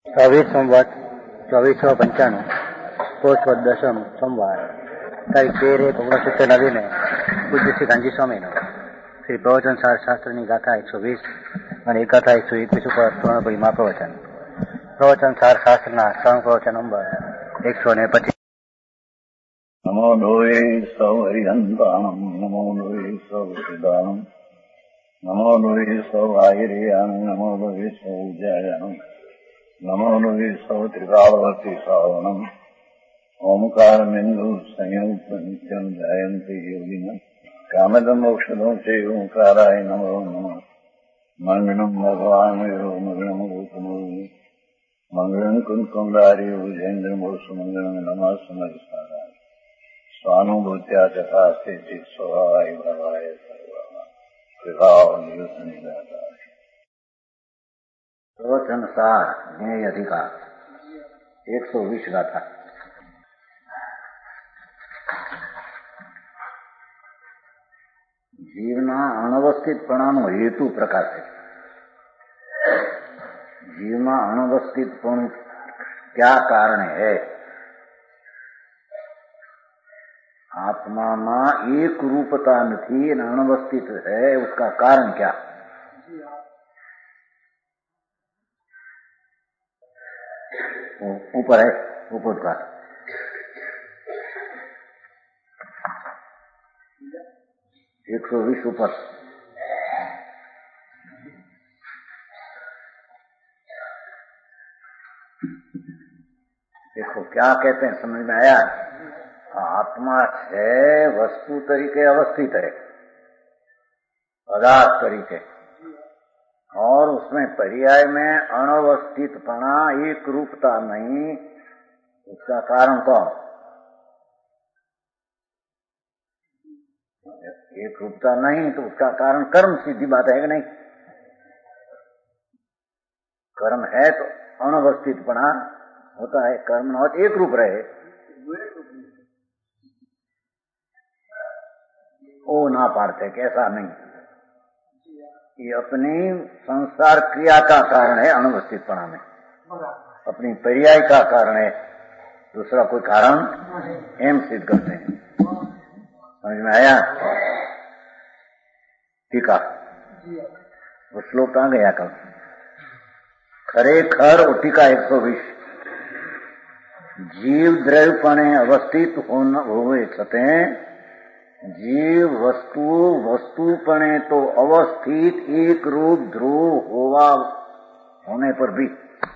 24 संवत 2495 પોષવદ દશમ સોમવાર તારીખ 13/1/1970 ને પૂજ્ય શ્રી ગાંધી સ્વામીનો શ્રી પ્રવચન સાર શાસ્ત્રની ગાથા 120 અને એક ગાથા 121 ઉપર પૂર્ણપરીમાં પ્રવચન. પ્રવચન સાર શાસ્ત્રના ત્રણ પ્રવચન નંબર 125. નમો લોહે સૌ હરિહંતાણમ નમો લોહે સૌ હરિદાનમ નમો લોહે સૌ આહિર્યાન નમો લોહે સૌ જયાન નમો લોહે સૌ ત્રિકાળવતી શ્રાવણમ ઓમકાર બિંદુ સંયુક્ત નિત્યમ જયંતિ યોગિન કામદમ ઔષધો છે ઓંકારાય નમો નમઃ. મંગળમ ભગવાન મંગળમ ગૌતમો મંગળમ કુંકુમધારી જૈન્દ્રમોષ મંગળમ નમઃ સમર્ષારાય સ્વાનુભૂત્યા તથા સ્થિતિ સ્વભાવાય ભવાય સર્વા નિદાતા. પ્રવચન સાર જ્ઞેય અધિકાર 120 ગાથા. જીવના અનવસ્થિતપણાનો હેતુ પ્રકાશે. જીવમાં अनवस्थितपण क्या कारण है? आत्मा में एक रूपता नहीं और अनवस्थित है, उसका कारण क्या? ऊपर है, ऊपर का 120 ऊपर. देखो क्या कहते हैं, समझ में आया? आत्मा है वस्तु तरीके अवस्थित है, पदार्थ तरीके, और उसमें पर्याय में अनवस्थितपना एक रूपता नहीं, उसका कारण कौन? एक रूपता नहीं तो उसका कारण कर्म. सीधी बात है कि नहीं? कर्म है तो अनवस्थितपना होता है, कर्म न हो तो एक रूप रहे, वो ना पाड़ते कि ऐसा नहीं. ये अपनी संसार क्रिया का कारण है अनवस्थितपना में, अपनी पर्याय का कारण है, दूसरा कोई कारण एम सिद्ध करते हैं. समझ में आया? ठीक है. वो श्लोक कहाँ गया कल? खरेखर वो टीका 120. जीव द्रव्यपणे अवस्थित होवे छते जीव वस्तुपणे तो अवस्थित एक रूप ध्रुव होने पर भी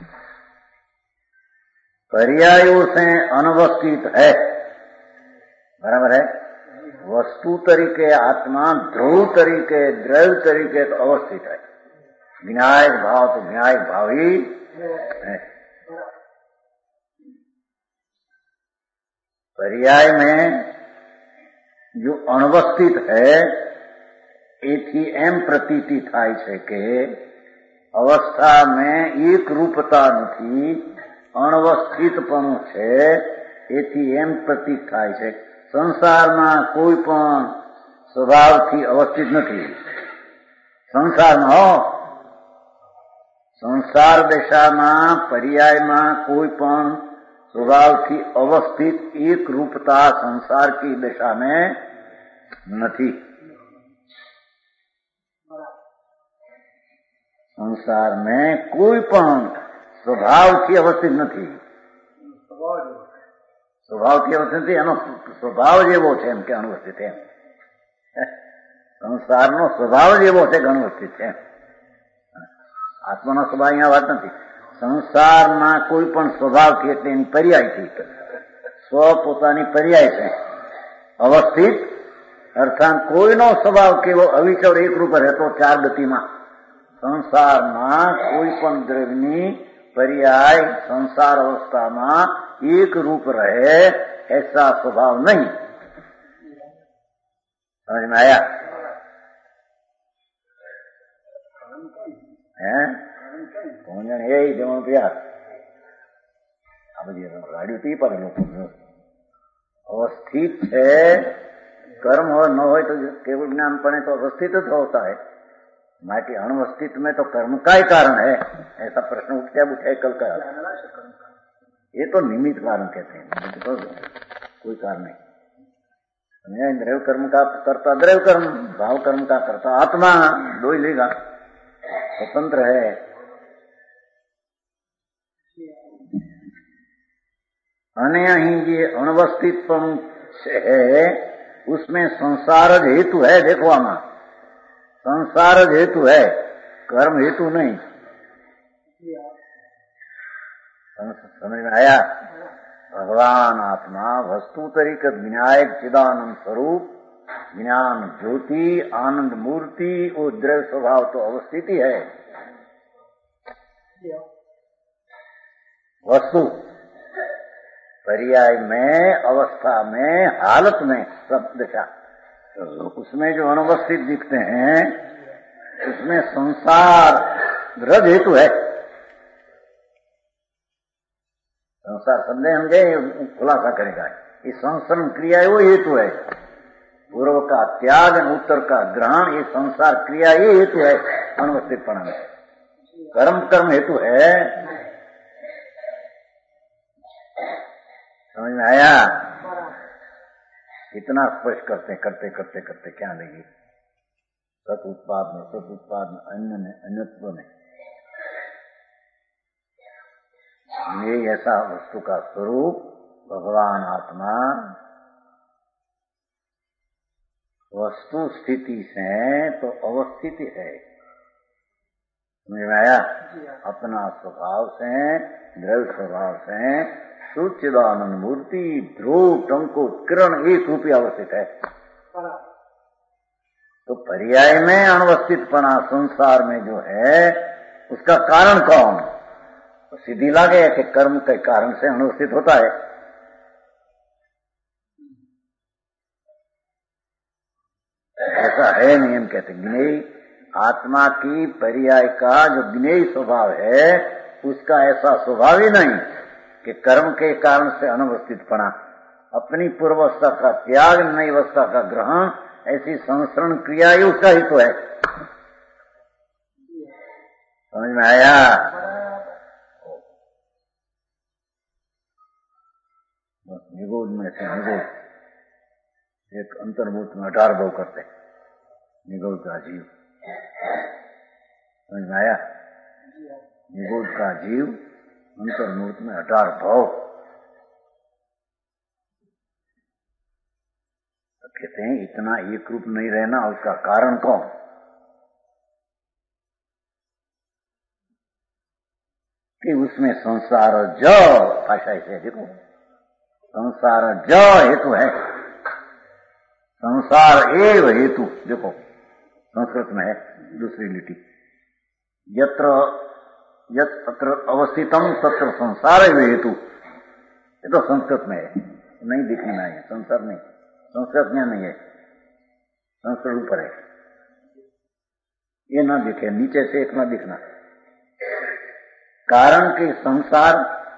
पर्यायों से अनवस्थित है. बराबर है? वस्तु तरीके आत्मा ध्रुव तरीके द्रव्य तरीके तो अवस्थित है. विनायक भाव तो विनायक भाव ही है. पर्याय में जो अनवस्थित है एથી એમ પ્રતીતિ થાય છે કે અવસ્થા में એક रूपता નથી, અનवस्थितपणું છે, એથી એમ પ્રતીત થાય છે. સંસારમાં કોઈ પણ સ્વભાવથી અવસ્થિત નથી. સંસારમાં સંસાર દશામાં पर्यायમાં કોઈ પણ स्वभाव की अवस्थित एक रूपता संसार की दशा में नहीं. संसार में कोई पण स्वभाव की अवस्थित नहीं. स्वभाव की अवस्थित स्वभाव जेवो छे एम के अनवस्थित है. संसार नो स्वभाव जेवो छे अनवस्थित है. आत्मा नो स्वभाव अहींया वात नथी. संसाરમાં કોઈ પણ સ્વભાવથી એટલે એની પર્યાયથી સ્વ પોતાની પર્યાય છે અવસ્થિત, અર્થાત કોઈનો સ્વભાવ કેવો અવિચળ એક રૂપ રહેતો ચાર ગતિમાં. સંસારમાં કોઈ પણ દ્રવ્યની પર્યાય સંસાર અવસ્થામાં એક રૂપ રહે ऐसा स्वभाव नहीं. समझ में आया? है એ જવાનું તૈયાર. આ બધી ગાડીઓ તી પર લોકો अवस्थित है. कर्म हो न हो तो केवल ज्ञान पड़े तो अवस्थित होता है. माटी अणवस्थित में तो कर्म का ही कारण है, ऐसा प्रश्न उठे कल का। ये तो निमित्त कारण कहते हैं, तो कोई कारण नहीं। द्रव्य कर्म का करता द्रव्य कर्म, भाव कर्म का करता आत्मा, दो ही लेगा, स्वतंत्र है। अने ही ये अनवस्थितपन है, उसमें संसार हेतु है। देखो आमा, संसार हेतु है, कर्म हेतु नहीं। समझ में आया? भगवान आत्मा वस्तु तरीके विनायक चिदानंद स्वरूप, ज्ञान ज्योति, आनंद मूर्ति, वो द्रव्य स्वभाव तो अवस्थिति है। वस्तु पर्याय में, अवस्था में, हालत में, सब दिशा, तो उसमें जो अनवस्थित दिखते हैं उसमें संसार रज हेतु है। संसार समझे हमगे, खुलासा करेगा। ये संसरण क्रिया वो हेतु है। पूर्व का त्याग, उत्तर का ग्रहण, ये संसार क्रिया ये हेतु है अनवस्थितपना में। कर्म कर्म हेतु है। समझ में आया? कितना स्पष्ट करते करते करते करते क्या लगी? सत उत्पाद में, अन्य में, अन्यत्व में, ये ऐसा वस्तु का स्वरूप भगवान आत्मा वस्तु स्थिति से तो अवस्थिति है। समझ में आया? अपना स्वभाव से, द्रव्य स्वभाव से सुचिदानंद मूर्ति, ध्रुव, टंकुर, किरण एक रूपी अवस्थित है। तो पर्याय में अनवस्थितपना संसार में जो है, उसका कारण कौन? तो सीधी लागे कि कर्म के कारण से अनवस्थित होता है। ऐसा है नियम, कहते ज्ञेय आत्मा की पर्याय का जो ज्ञेय स्वभाव है, उसका ऐसा स्वभाव ही नहीं कि कर्म के कारण से अनवस्थितपना, अपनी पूर्वावस्था का त्याग, नई अवस्था का ग्रहण, ऐसी संसरण क्रिया ही उसका ही तो है। समझ में आया? निगोद में से निगोद, एक अंतर्भूत में 18 भाव करते, निगोद का जीव। समझ में आया? निगोद का जीव अंतर्मूर्त में 18 भाव। तो कहते हैं इतना एक रूप नहीं रहना, उसका कारण कौन? कि उसमें संसार जो भाषा से देखो, संसार जो हेतु है, संसार एव हेतु। देखो संस्कृत में है दूसरी लिटी, यत्र यत्र अवस्थितम तत्र संसार एव हेतु। ये तो संस्कृत में है, नहीं दिखने में है, संसार नहीं, संस्कृत में नहीं है, संस्कृत ऊपर है। ये ना दिखे, नीचे से एक ना दिखना, कारण कि संसार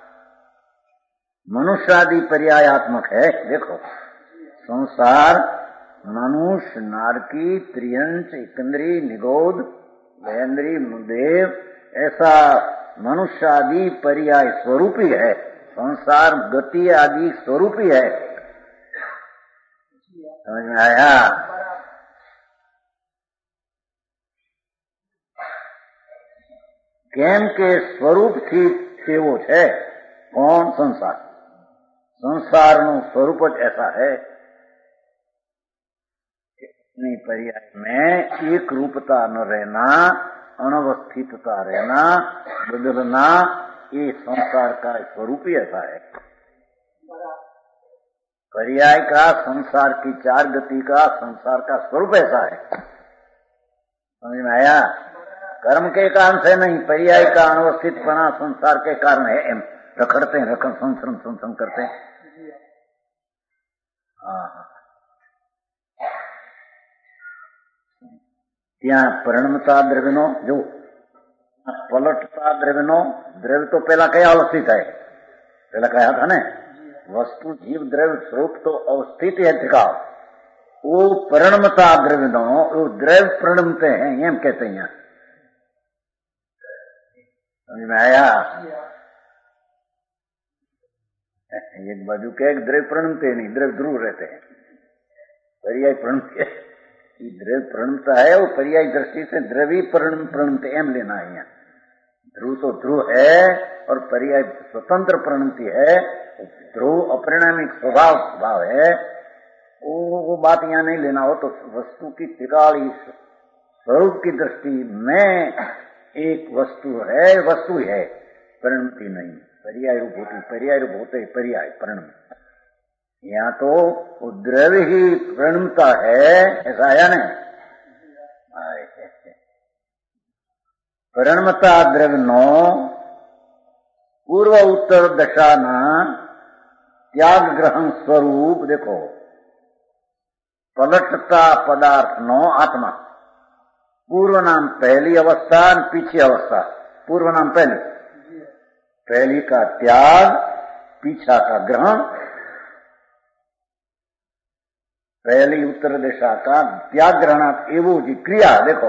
मनुष्यादि पर्यायात्मक है। देखो संसार मनुष्य, नारकी, त्रियंच, इकंद्री, निगोद, महेंद्री, देव, ऐसा मनुष्य आदि पर्याय स्वरूपी है। संसार गति आदि स्वरूपी है। समझ में आया? केम के स्वरूप थी तेवो है कौन? संसार। संसार નું स्वरूप જ ऐसा है कि पर्याय में एक रूपता न रहना, अनवस्थितता रहना, बदलना, ये संसार का स्वरूप ही ऐसा है। पर्याय का, संसार की चार गति का, संसार का स्वरूप ऐसा है। समझ में आया? कर्म के कारण से नहीं, पर्याय का अनवस्थितपना संसार के कारण है। एम रखड़ते हैं, रखण संसरण करते हैं। ત્યાં પરિણમતા દ્રવ્યનો જો પલટતા દ્રવ્યનો, દ્રવ્ય તો પેલા કયા અवस्थित है? પેલા કયા था ने वस्तु जीव द्रव्य स्वरूप तो अवस्थित है टिकाव, वो परिणमता द्रव्य वो द्रव्य परिणमते हैं एम कहते हैं। समझ में आया? एक बाजू के एक द्रव्य प्रणमते नहीं, द्रव्य ध्रुव रहते हैं, पर्याय प्रणमते। द्रव्य प्रणमता है वो पर्याय दृष्टि से द्रवी प्रणमते एम लेना है यहाँ। ध्रुव तो ध्रुव है और पर्याय स्वतंत्र प्रणमति है। ध्रुव अपरिणामिक स्वभाव है, वो बात यहाँ नहीं लेना हो। तो वस्तु की त्रिकाली स्वरूप की दृष्टि में एक वस्तु है, परिणमति नहीं। पर्याय रूप होती, पर्याय रूप होते पर्याय परिणम। यहाँ तो द्रव्य ही परिणमता है, ऐसा आया नहीं। परिणमता द्रव्य नो पूर्व उत्तर दशा न त्याग ग्रहण स्वरूप। देखो, पलटता पदार्थ नो आत्मा। पूर्व नाम पहली अवस्था, पीछे अवस्था। पूर्व नाम पहली का त्याग, पीछा का ग्रहण। पहली उत्तर दिशा का त्याग ग्रहण एवं जी क्रिया। देखो,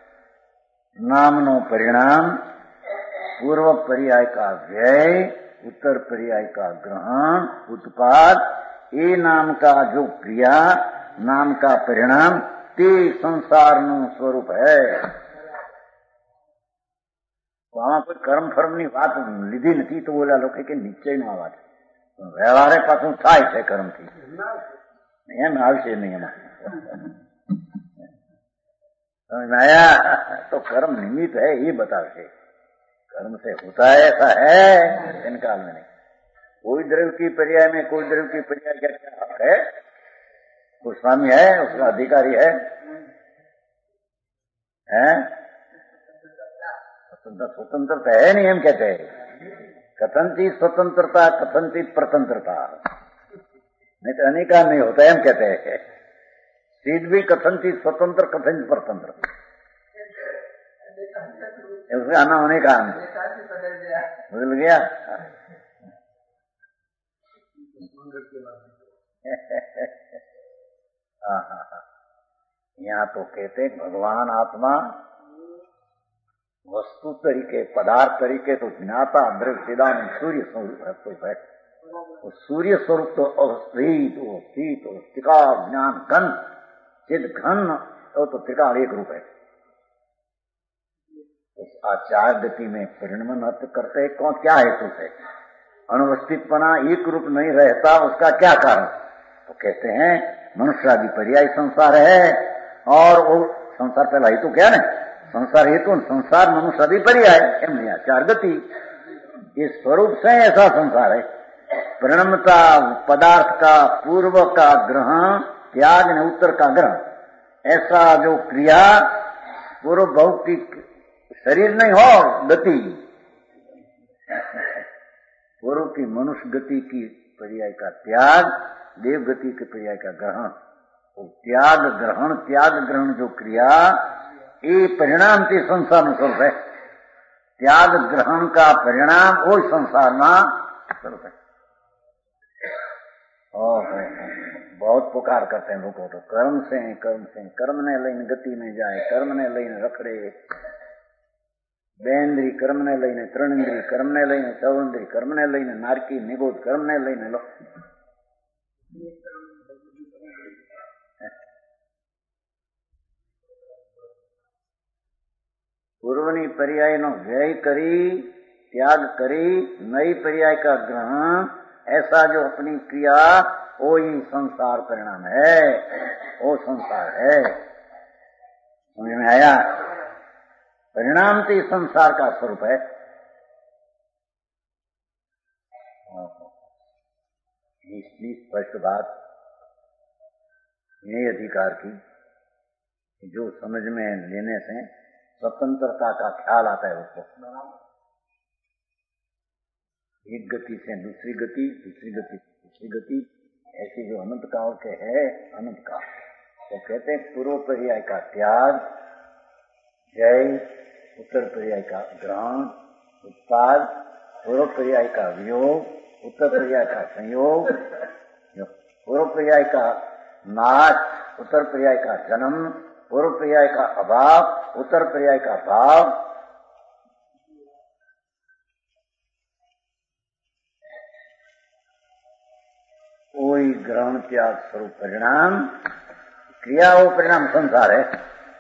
नामनो परिणाम, पूर्व पर्याय का व्यय, उत्तर पर्याय का ग्रहण, उत्पाद। ये नाम का जो क्रिया, नाम का परिणाम, ते संसार नु स्वरूप है। वहां पर कर्म फर्म बात लीधी नहीं तो बोला लोग के निश्चय न बात व्यवहार पास થાય છે कर्म थी एम आवश्य नहीं हमारे समझ में आया? तो कर्म निमित्त है ये बताते, कर्म से होता है ऐसा है इनकाल में नहीं। कोई द्रव्य की पर्याय में कोई द्रव्य की पर्याय का क्या हक है? कोई स्वामी है, उसका अधिकारी है? स्वतंत्रता है नहीं, हम कहते हैं कथनचित स्वतंत्रता, कथनचित प्रतंत्रता, नहीं तो अनेका नहीं होता है, हम कहते हैं सिद्ध भी कथनचित स्वतंत्र, कथनचित स्वतंत्र, उसमें आना होने का बदल गया। यहाँ तो कहते भगवान आत्मा वस्तु तरीके, पदार्थ तरीके तो ज्ञाता द्रव्य सिदान सूर्य स्वरूप है। वो सूर्य स्वरूप तो अवस्थित हो, स्थित हो, त्रिकाल ज्ञान घन चिद घन, तो त्रिकाल एक रूप है। उस आचार गति में परिणमन अर्थ करते कौन, क्या हेतु है? अनवस्थितपना एक रूप नहीं रहता, उसका क्या कारण? तो कहते हैं मनुष्य आदि पर्याय संसार है, और वो संसार पहला हेतु क्या है? संसार हेतु, संसार मनुष्य आदि पर्याय एम आचार गति। इस स्वरूप से ऐसा संसार है। परिणमता पदार्थ का पूर्व का ग्रहण, त्याग ने उत्तर का ग्रहण, ऐसा जो क्रिया पूर्व भौतिक शरीर नहीं हो, गति पूर्व की मनुष्य गति की पर्याय का त्याग, देव गति के पर्याय का ग्रहण। तो त्याग ग्रहण जो क्रिया ये परिणाम के संसार में स्वरूप है। त्याग ग्रहण का परिणाम वो संसार में स्वरूप है। बहुत पुकार करते हैं लोगों तो कर्म से कर्म ने लઈને गति में जाए, कर्म ने लઈને रखड़े, बेन्द्री कर्म ने लઈને, त्रणेन्द्री कर्म ने लઈને, चौन्द्री कर्म ने लઈને, नारकी निगोद कर्म ने लઈને लो। पूर्वनी पर्याय नो व्यय करी, त्याग करी, नई पर्याय का ग्रहण, ऐसा जो अपनी क्रिया वो ही संसार परिणाम है, वो संसार है। समझ में आया? परिणाम तो संसार का स्वरूप है। इसलिए स्पष्ट बात ये अधिकार की जो समझ में लेने से स्वतंत्रता का ख्याल आता है उसको। एक गति से दूसरी गति, दूसरी गति तीसरी गति, ऐसी जो अनंत काल के है, अनंत काल तो कहते हैं पूर्व पर्याय का त्याग, जय, उत्तर पर्याय का ग्रहण, उत्पाद, पूर्व पर्याय का वियोग, उत्तर पर्याय का संयोग, पूर्व पर्याय का नाश, उत्तर पर्याय का जन्म, पूर्व पर्याय का अभाव, उत्तर पर्याय का भाव, कोई ग्रहण त्याग स्वरूप परिणाम, क्रिया वो परिणाम संसार है।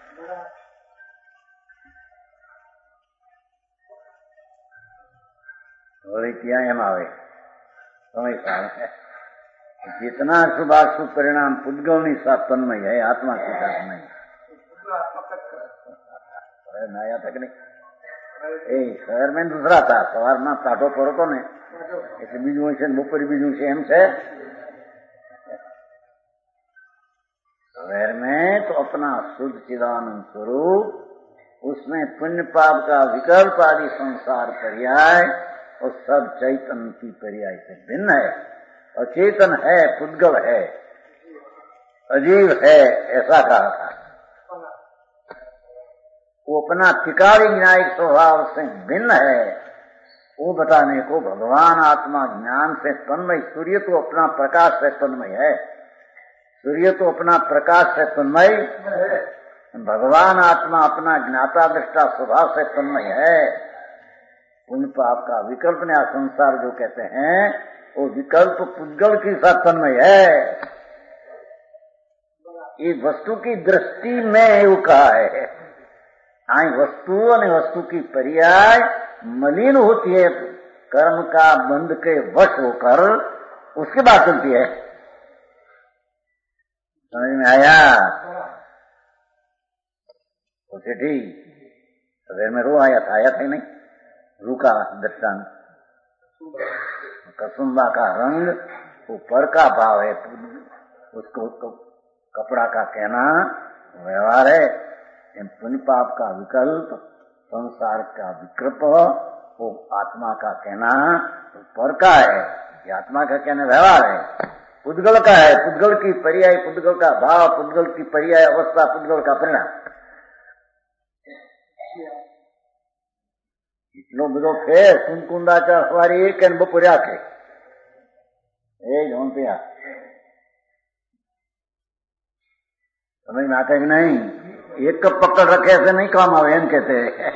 वही क्रिया एम आवे समय काल है। जितना शुभाशुभ परिणाम पुद्गलनी साथ तन्मय है, आत्मा के साथ नहीं। नया तक नहीं शहर में दूसरा था, सवार में काटो पड़ो तो ने એટલે બીજું છે બપોરે બીજું છે એમ છે। शहर में तो अपना शुद्ध चिदानंद स्वरूप, उसमें पुण्य पाप का विकल्प आदि संसार पर्याय और सब चैतन्य की पर्याय से भिन्न है। अचेतन है, पुद्गल है, अजीव है, ऐसा कहा था। वो अपना त्रिकाली न्यायिक स्वभाव से भिन्न है, वो बताने को भगवान आत्मा ज्ञान से तन्मय। सूर्य तो अपना प्रकाश से तन्मय है, सूर्य तो अपना प्रकाश से तन्मय, भगवान आत्मा अपना ज्ञाता दृष्टा स्वभाव से तन्मय है। पुण्य पाप का विकल्प नया संसार जो कहते हैं, वो विकल्प पुद्गल के साथ तन्मय है। ये वस्तु की दृष्टि में वो कहा है। हाँ, वस्तु और वस्तु की पर्याय मलिन होती है, कर्म का बंध के वश होकर उसके बाद चलती है। समझ में आया? तो ठीक सवेर में रू आया था ही नहीं, रू का दृष्टांत। कसुम्बा का रंग वो पर का भाव है, उसको कपड़ा का कहना व्यवहार है। पुण्य पाप का विकल्प, संसार का विकृप, वो आत्मा का कहना पर का है, ये आत्मा का कहना व्यवहार है। पुद्गल का है, पुद्गल की पर्याय, पुद्गल का भाव, पुद्गल की पर्याय अवस्था, पुद्गल का परिणाम। इतनो बड़ो फेर कुंकुंदाचा सवारी एक एन बपोरे आखे जोन पे समझ में आता है कि नहीं? एक कप पकड़ रखे ऐसे नहीं काम आवे, एम कहते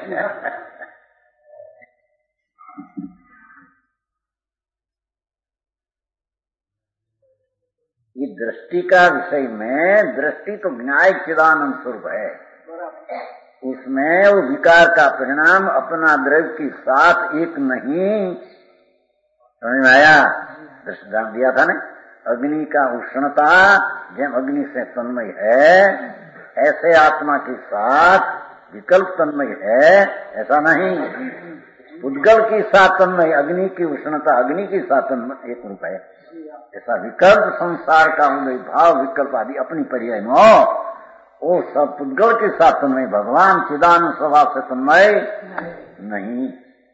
ये दृष्टि का विषय में, दृष्टि तो न्याय चिदानंद स्वरूप है, उसमें वो विकार का परिणाम अपना द्रव्य के साथ एक नहीं। समझ में आया? दृष्टांत दिया था ना, अग्नि का उष्णता जब अग्नि से तन्मय है, ऐसे आत्मा के साथ विकल्प तन्मय है, ऐसा नहीं। उद्गल के साथ तन्मय, अग्नि की उष्णता अग्नि के साथ तन्मय एक रूप है। ऐसा विकल्प संसार का उदय भाव विकल्प आदि अपनी पर्याय में हो, वो सब पुद्गल के साथ तन्मय, भगवान चिदानंद स्वभाव से तन्मय नहीं।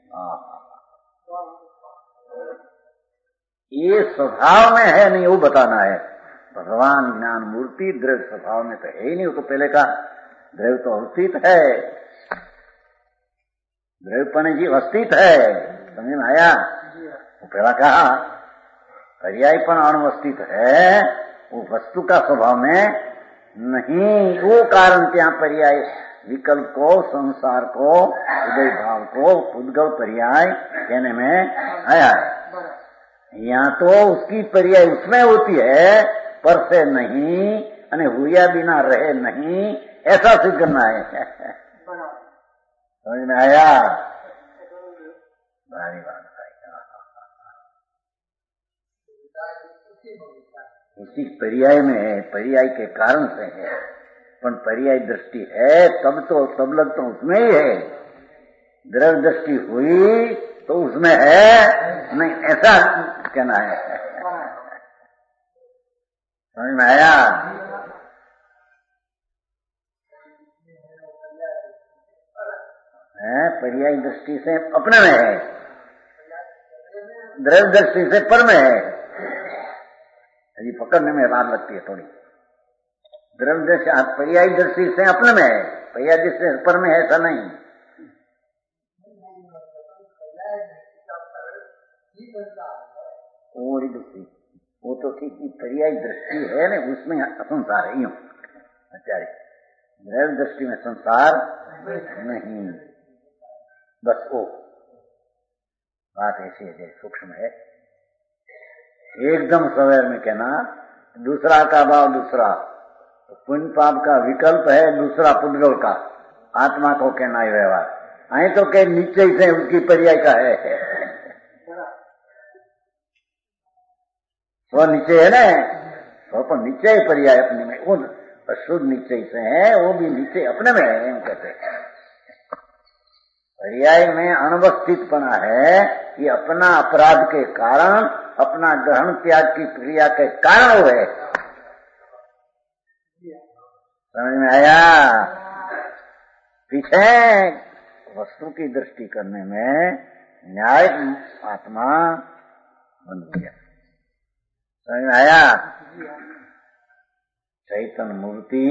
ये स्वभाव में है नहीं, वो बताना है। भगवान ज्ञान मूर्ति द्रव्य स्वभाव में तो है ही नहीं। वो तो पहले का द्रव्य तो अस्तित्व है, द्रव्यपन जीव अस्तित्व है। समझ में आया? वो पहला कहा पर्यायपन अणुअस्तित्व है, वो वस्तु का स्वभाव में नहीं। वो कारण क्या पर्याय विकल्प को, संसार को, उदय भाव को पुद्गल पर्याय कहने में आया है। यहाँ तो उसकी पर्याय उसमें होती है, पर से नहीं, अने हुआ बिना रहे नहीं, ऐसा सिद्ध करना है। समझ में आया? भारी बात है। इसी पर्याय में है, पर्याय के कारण से है, पर पर्याय दृष्टि है तब तो सब लग तो उसमें ही है। द्रव्य दृष्टि हुई तो उसमें है नहीं, ऐसा कहना है। समझ में आया? पर्याय दृष्टि से अपने में है, द्रव्य दृष्टि से पर में है। अभी पकड़ने में बात लगती है थोड़ी। द्रव्य दृष्टि पर्याय दृष्टि से अपने में है, पर्याय दृष्टि से पर में है, ऐसा नहीं। वो दृष्टि वो तो ठीक पर्याय दृष्टि है ना, उसमें संसार है। यूं आचार्य द्रव्य दृष्टि में संसार नहीं, बस वो बात ऐसी है, सूक्ष्म है। एकदम सवेर में कहना दूसरा का भाव दूसरा, पुण्य पाप का विकल्प है दूसरा पुद्गल का, आत्मा को कहना ही व्यवहार आई तो कह नीचे से उसकी पर्याय का है। वो नीचे है ना, वो पर नीचे ही पर्याय अपने में, वो अशुद्ध नीचे से है, वो भी नीचे अपने में है, हम कहते हैं। पर्याय में अनवस्थितपना है, ये अपना अपराध के कारण, अपना ग्रहण त्याग की क्रिया के कारण है। समझ में आया? पीछे वस्तु की दृष्टि करने में न्याय आत्मा बन गया। समझ में आया? चैतन्य मूर्ति,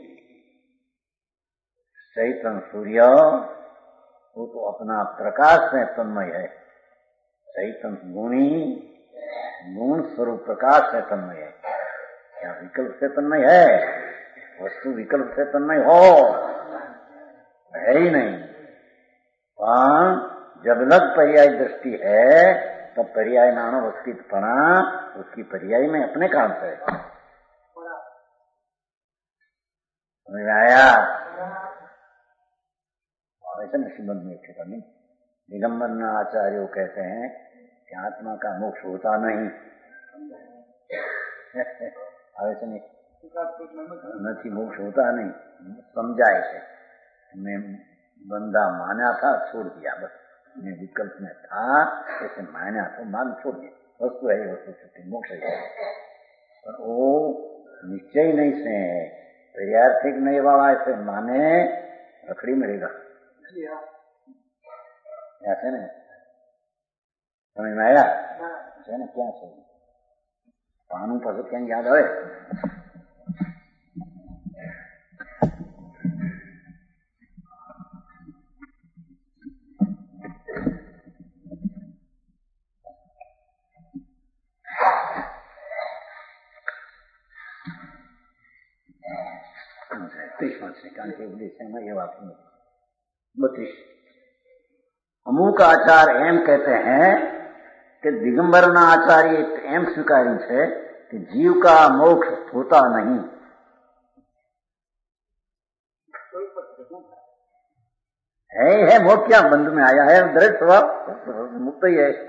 चैतन्य सूर्य, वो तो अपना प्रकाश में तन्मय है। चैतन्य गुणी, गुण स्वरूप प्रकाश से तन्मय है। क्या विकल्प से तन्मय है? वस्तु विकल्प से तन्मय हो है ही नहीं। जब लग पर्याय दृष्टि है तब पर्याय में अनवस्थितपना उसकी पर्याय में अपने काम से है। समझ में आया? ऐसा निश्चित में ठेका नहीं। दिगंबर आचार्य कहते हैं कि आत्मा का मोक्ष होता नहीं। ऐसा नहीं मोक्ष होता नहीं, समझाए थे। मैं बंदा माना था, छोड़ दिया, बस मैं विकल्प में था, ऐसे माना तो मान छोड़ दिया। वस्तु है वस्तु छुट्टी, मोक्ष है। पर वो निश्चय नहीं से पर्यार्थिक नहीं वाला ऐसे माने रखड़ी मिलेगा। ऐसे नहीं समझ में आया? है ना? क्या चाहिए पानू पशु क्या याद है? ये बात 32 અમુક આચાર એમ કહેते हैं कि दिगंबरना आचार्य एम स्वीकार्યું છે कि जीव का मोक्ष होता नहीं। है मोक्ष क्या बंध में आया है, दृढ़ स्वभाव मुक्त ही है।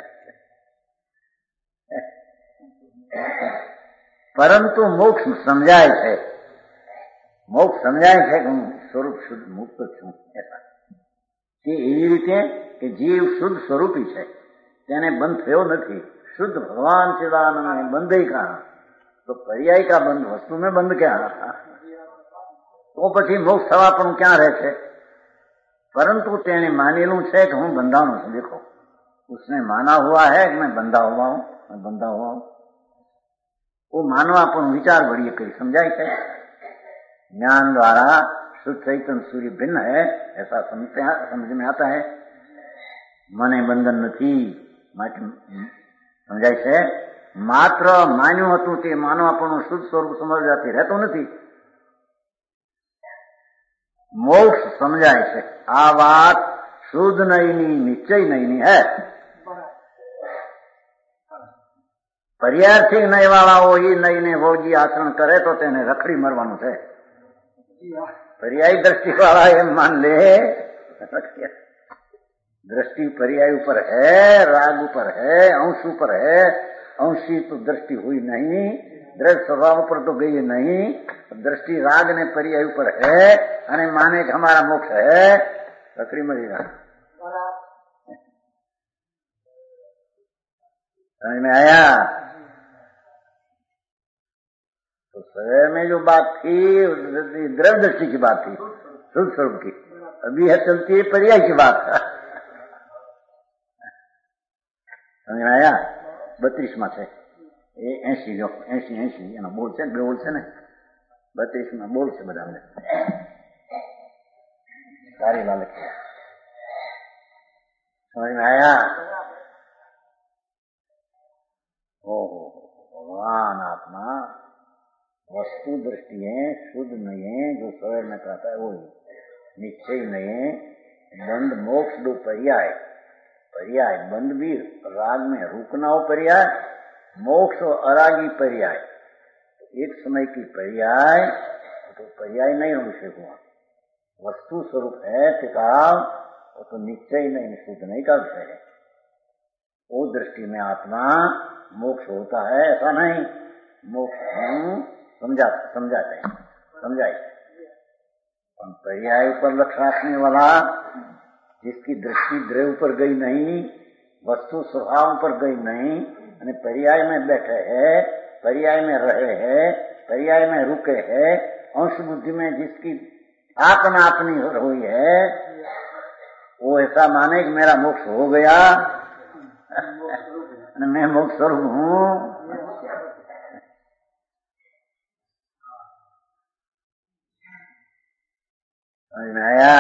परंतु मोक्ष समझाए છે, मोक्ष समझाए છે कि હું સ્વરૂપ શુદ્ધ મુક્ત છું। ऐसा કે એવી રીતે કે જીવ શુદ્ધ સ્વરૂપી છે, તેને બંધ થયો નથી। शुद्ध भगवान चिदानंद में बंध ही कहा, तो पर्याय का बंध वस्तु में बंध क्या? तो પછી મોક્ષ થવા પણ ક્યાં રહે છે? परंतु तेने मानेलू है कि हूँ बंधा हूं। देखो उसने माना हुआ है कि मैं बंधा हुआ हूं, मैं बंधा हुआ हूं। वो मानवा पर विचार बढ़िए करी समझाई है। ज्ञान द्वारा शुद्ध चैतन्य सूर्य भिन्न है ऐसा समझ में आता है। मने बंधन नहीं समझाय છે। मात्र मान्यू हतुं ते मानवापणुं शुद्ध स्वरूप समजाती रहतो નથી। मोक्ष समझाय છે। आ बात शुद्ध नहीं निश्चय नहीं है। पर्यार्थी नहीं वाला हो ये नहीं ने भोगी आचरण करे तो तेने रखड़ी मरवानुं छे। पर्यायी दृष्टि वाला ये मान ले, दृष्टि पर्याय ऊपर है, राग ऊपर है, अंश ऊपर है। अंशी तो दृष्टि हुई नहीं, दृढ़ स्वभाव पर तो गई नहीं। दृष्टि राग ने पर्याय ऊपर है अने माने कि हमारा मोक्ष है, रखड़ी मरेगा। समझ में आया? तो सवेर में जो बात थी द्रव्य दृष्टि की बात थी, शुद्ध स्वरूप की। अभी है चलती है पर्याय की बात। समझ में आया? 32 में છે એ 80 એનો બોલ છે, બે બોલ છે ને 32 में બોલ છે બધા અમને સારી લાલચ। समझ में आया? ओहो भगवान आत्मा वस्तु दृष्टि है शुद्ध नहीं है, जो सवेर में कहता है वही निश्चय नहीं है। बंद मोक्ष दो पर्याय, पर्याय बंद भी राग में रुकना हो पर्याय, मोक्ष और अरागी पर्याय। एक समय की पर्याय तो पर्याय नहीं हो उसे हुआ, वस्तु स्वरूप है टिकाव, वो तो निश्चय नहीं, शुद्ध नहीं का विषय है। वो दृष्टि में आत्मा मोक्ष होता है ऐसा नहीं, मोक्ष समझाते हैं, समझाइए। पर्याय पर लक्ष्य रखने वाला, जिसकी दृष्टि द्रव्य पर गई नहीं, वस्तु स्वभाव पर गई नहीं, यानी पर्याय में बैठे है, पर्याय में रहे है, पर्याय में रुके है, अंश बुद्धि में जिसकी आपना अपनी हुई है, वो ऐसा माने कि मेरा मोक्ष हो गया, मैं मोक्ष स्वरूप हूँ। आया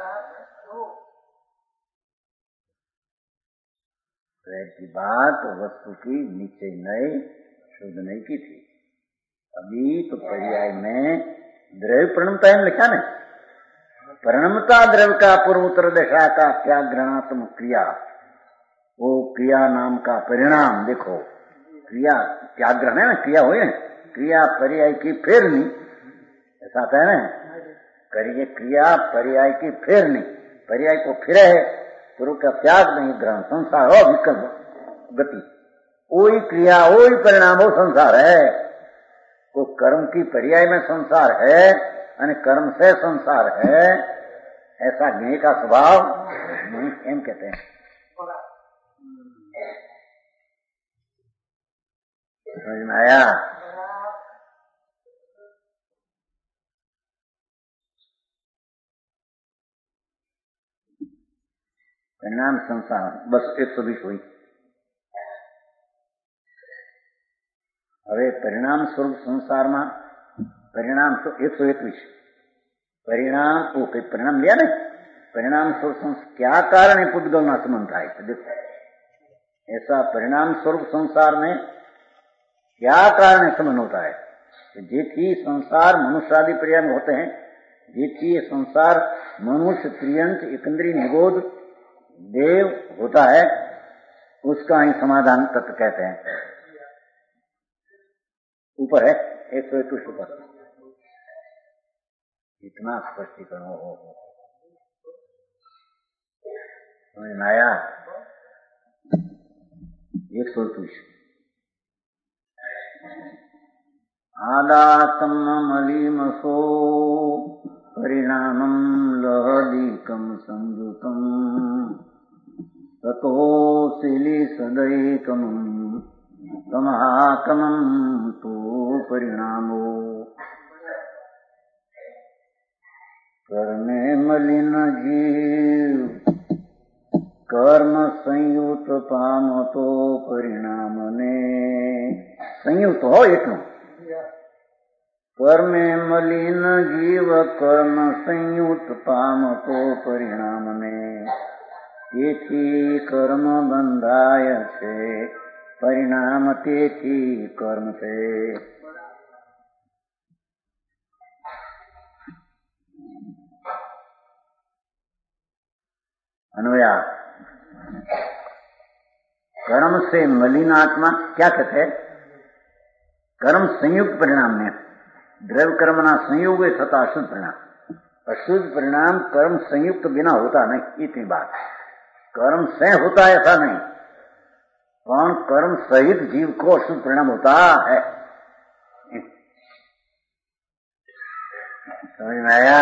की बात वस्तु की नीचे नहीं, शुद्ध नहीं की थी। अभी तो पर्याय में द्रव्य प्रणमता लिखा ना, प्रणमता द्रव्य का पूर्वोत्तर दशा का क्या ग्रहणात्मक क्रिया, वो क्रिया नाम का परिणाम देखो। क्रिया क्या ग्रहण है ना, क्रिया हुई है, क्रिया पर्याय की फेरनी, ऐसा है ना, करिए क्रिया पर्याय की फेरनी, पर्याय को फिरे है, पूर्व का त्याग नहीं, ग्रहण संसार हो विकल्प गति, वही क्रिया वही परिणाम वो संसार है। तो कर्म की पर्याय में संसार है, यानी कर्म से संसार है, ऐसा ज्ञेय का स्वभाव नहीं, एम कहते हैं। समझ में आया? परिणाम संसार, बस 120 हुई। હવે પરિણામ સ્વરૂપ સંસારમાં પરિણામ 121 પરિણામ પરિણામ લ્યા ને, પરિણામ स्वरूप क्या कारण है पुद्गल ना संबंध था। देखो ऐसा परिणाम स्वरूप संसार में क्या कारण संबंध होता है, जेथी संसार मनुष्य आदि पर्याय में होते हैं, जेथी संसार मनुष्य त्रियंच एकंद्री निगोद देव होता है, उसका ही समाधान तत्व कहते हैं। ऊपर है 121 ऊपर, इतना स्पष्टीकरण हो समझ में आया? 121 आदातम मलीमसो परिणामम लहदीकम संयुतम ततो शिली सदैकम समाकमम तो परिणामो कर्मे मलिन जीव कर्म संयुक्त पामतो परिणाम ने संयुक्त हो એટલું कर्मे मलिन जीव कर्म संयुक्त पामतो परिणाम ने તેથી कर्म બંધાય છે परिणाम તેથી कर्म છે। अन्वया कर्म से मलिन आत्मा क्या कहते हैं? कर्म संयुक्त परिणाम में द्रव्य कर्मना संयोग तथा अशुद्ध परिणाम, अशुद्ध परिणाम कर्म संयुक्त बिना होता नहीं, इतनी बात। कर्म से होता है ऐसा नहीं, कौन कर्म सहित जीव को अशुद्ध परिणाम होता है। समझ में आया?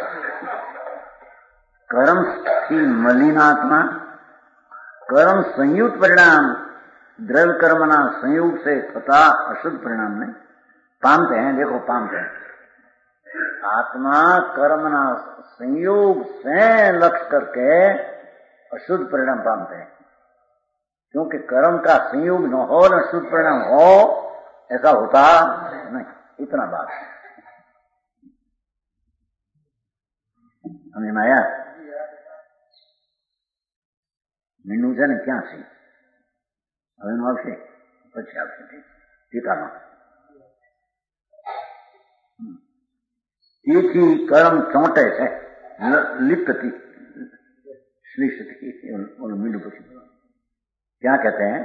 कर्म की मलिन आत्मा कर्म संयुक्त परिणाम द्रव्य कर्मना संयोग से तथा अशुद्ध परिणाम में पामते हैं। देखो पामते हैं, आत्मा कर्मना संयोग से लक्ष्य करके अशुद्ध परिणाम पामते हैं, क्योंकि कर्म का संयोग न हो न शुद्ध परिणाम हो, ऐसा होता नहीं। इतना बात समझ में आया? मीनू છે ને ક્યાં છે? હવે નું આવશે પછી આવશે ટીકામાં। एक ही कर्म चोटे से लिप्त थी श्लिष्ट थी। क्या कहते हैं?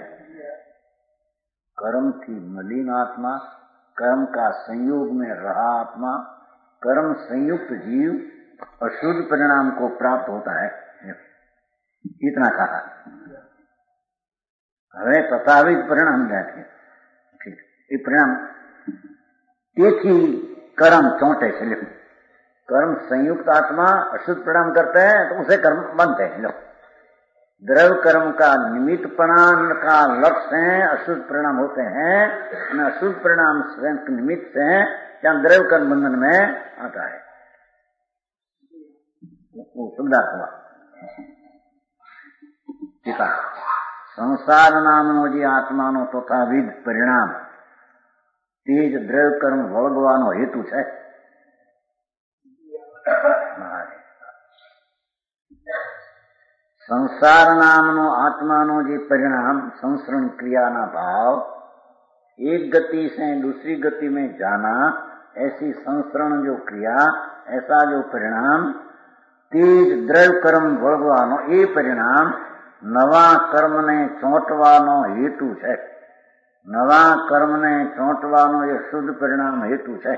कर्म थी मलिन आत्मा, कर्म का संयोग में रहा आत्मा, कर्म संयुक्त जीव अशुद्ध परिणाम को प्राप्त होता है। इतना कहा। हमें तथाविध परिणाम जाते हैं। ठीक, ये परिणाम एक ही कर्म चौंटे से लिख। कर्म संयुक्त आत्मा अशुद्ध परिणाम करते हैं तो उसे कर्म बनते हैं। लो, द्रव्य कर्म का निमित्त परिणाम का लक्ष्य है, अशुद्ध परिणाम होते हैं। अशुद्ध परिणाम स्वयं के निमित्त से है, जहां द्रव्य कर्म बंधन में आता है। वो सुविधा हुआ। संसार नामनो जी आत्मानो तथाविध परिणाम तेज द्रव्य कर्म भोगવાનો हेतु है। संसार नामनो आत्मानो जी परिणाम संसरण क्रिया ना भाव, एक गति से दूसरी गति में जाना, ऐसी संसरण जो क्रिया, ऐसा जो परिणाम तेज द्रव्य कर्म भोगવાનો એ પરિણામ નવા કર્મને ચોંટવાનો હેતુ છે। નવા કર્મને ચોંટવાનો એ શુદ્ધ પરિણામ હેતુ છે।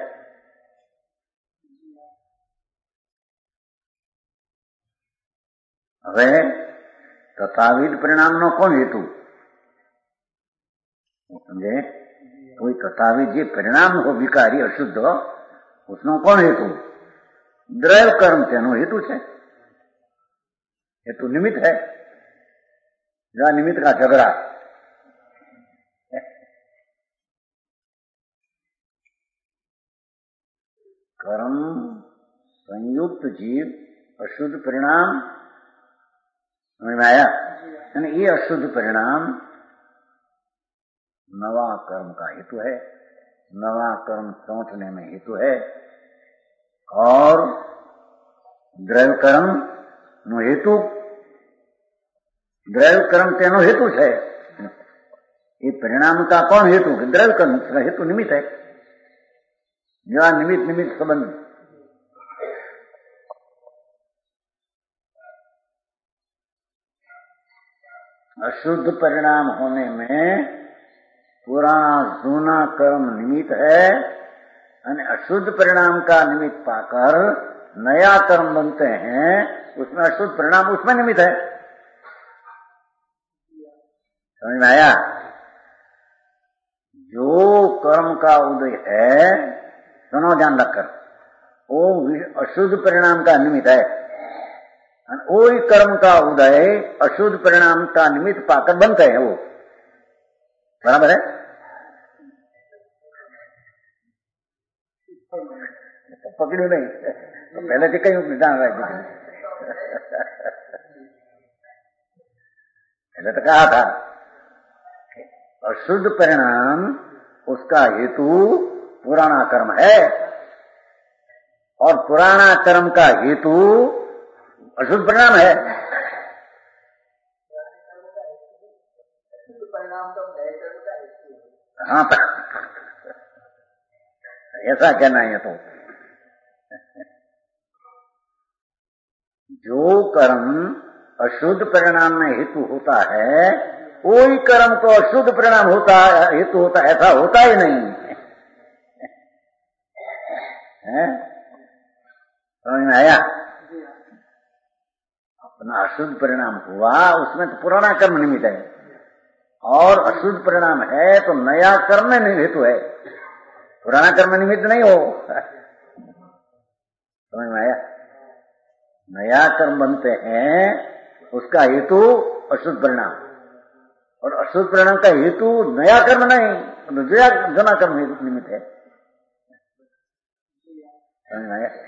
હવે તથાવિધ પરિણામનો કોણ હેતુ? समझे? कोई तथाविध જે પરિણામ हो विकारी अशुद्ध हो, उसनो कौन हेतु? द्रव्य कर्म तेनो हेतु है। हेतु निमित्त है। जहां निमित्त का झगड़ा, कर्म संयुक्त जीव अशुद्ध परिणाम समझ में आया? यानी ये अशुद्ध परिणाम नवा कर्म का हेतु है, नवा कर्म चौंटने में हेतु है। और द्रव्य कर्म नो हेतु, द्रव्य कर्म तेनो हेतु है। ये परिणाम का कौन हेतु? द्रव्य कर्म का हेतु निमित्त है। जहां निमित्त निमित्त संबंध, अशुद्ध परिणाम होने में पुराना जूना कर्म निमित्त है, और अशुद्ध परिणाम का निमित्त पाकर नया कर्म बनते हैं। उसमें अशुद्ध परिणाम उसमें निमित्त है। समझ में आया? जो कर्म का उदय है, सुनो ध्यान रखकर, वो अशुद्ध परिणाम का निमित्त है। वही कर्म का उदय अशुद्ध परिणाम का निमित्त पाकर बनते हैं। वो बराबर है? तो पकड़ो नहीं, तो पहले से कहीं जान रहा है। पहले तो कहा था अशुद्ध परिणाम उसका हेतु पुराना कर्म है, और पुराना कर्म का हेतु अशुद्ध परिणाम है। हाँ, ऐसा कहना है। तो जो कर्म अशुद्ध परिणाम में हेतु होता है, वही कर्म तो अशुद्ध परिणाम होता है, हेतु होता है, ऐसा होता ही नहीं है। समझ में आया? अपना अशुद्ध परिणाम हुआ, उसमें तो पुराना कर्म निमित्त है, और अशुद्ध परिणाम है तो नया कर्म में हेतु है। पुराना कर्म निमित्त नहीं हो। समझ में आया? नया कर्म बनते हैं, उसका हेतु अशुद्ध परिणाम, और अशुद्ध परिणाम का हेतु नया कर्म नहीं, जना कर्म निमित्त है। समझ में आया?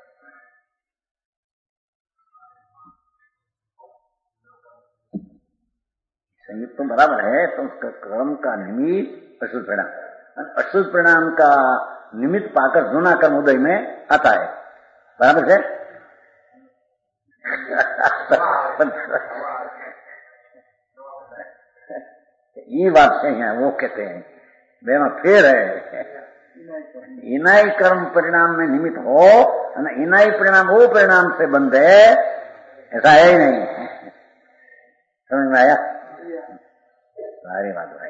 संयुक्त तो बराबर है, तो उसका कर्म का निमित्त अशुद्ध परिणाम, अशुद्ध परिणाम का निमित्त पाकर जुना कर्म उदय में आता है। बराबर है? ये बात है। वो कहते हैं बेमा फेर है। इनाई कर्म परिणाम में निमित्त हो, इनाई परिणाम वो परिणाम से बंधे, ऐसा है ही नहीं। समझ में आया? सारी बात भाई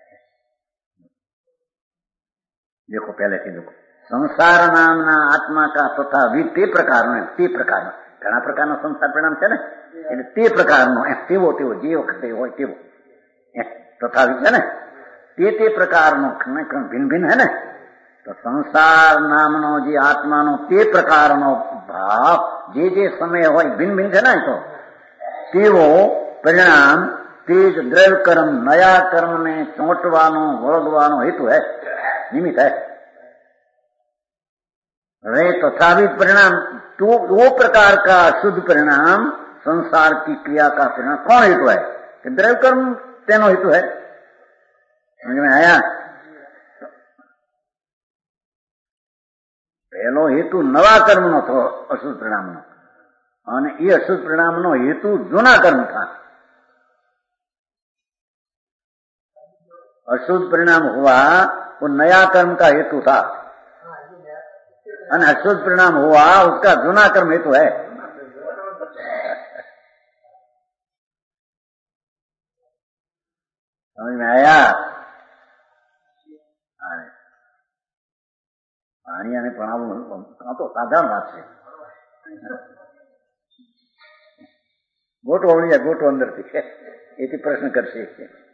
देखो, पहले से देखो, संसार नामना आत्मा का तथा તે પ્રકારનો ઘણા પ્રકારનો સંસાર પરિણામ છે ને, એટલે તે પ્રકારનો તેવો જે વખતે હોય તેવો તથા છે ને, તે પ્રકારનો ભિન્ન ભિન્ન હે ને, તો સંસાર નામનો જે આત્માનો તે પ્રકારનો ભાવ જે સમય હોય ભિન્ન ભિન્ન છે ને, તો તેવો પરિણામ તે જ દ્રવ્ય કર્મ નયા કર્મને ચોંટવાનો વળગવાનો હેતુ है, निमित्त है। वे तथावित परिणाम तो वो प्रकार का शुद्ध परिणाम संसार की क्रिया का परिणाम कौन हेतु है? कि द्रव्य कर्म तेनो हेतु है। समझ में आया? पहलो हेतु नवा कर्म नो थो, अशुद्ध परिणाम नो, और ये अशुद्ध परिणाम नो हेतु जूना कर्म था। अशुद्ध परिणाम हुआ वो नया कर्म का हेतु था, और अशुद्ध परिणाम हुआ उसका जूना कर्म हेतु है। समझ में आया? पानी आने प्रणाम तो साधारण बात है। गोटो होनी है, गोटो अंदर थी, एक प्रश्न कर से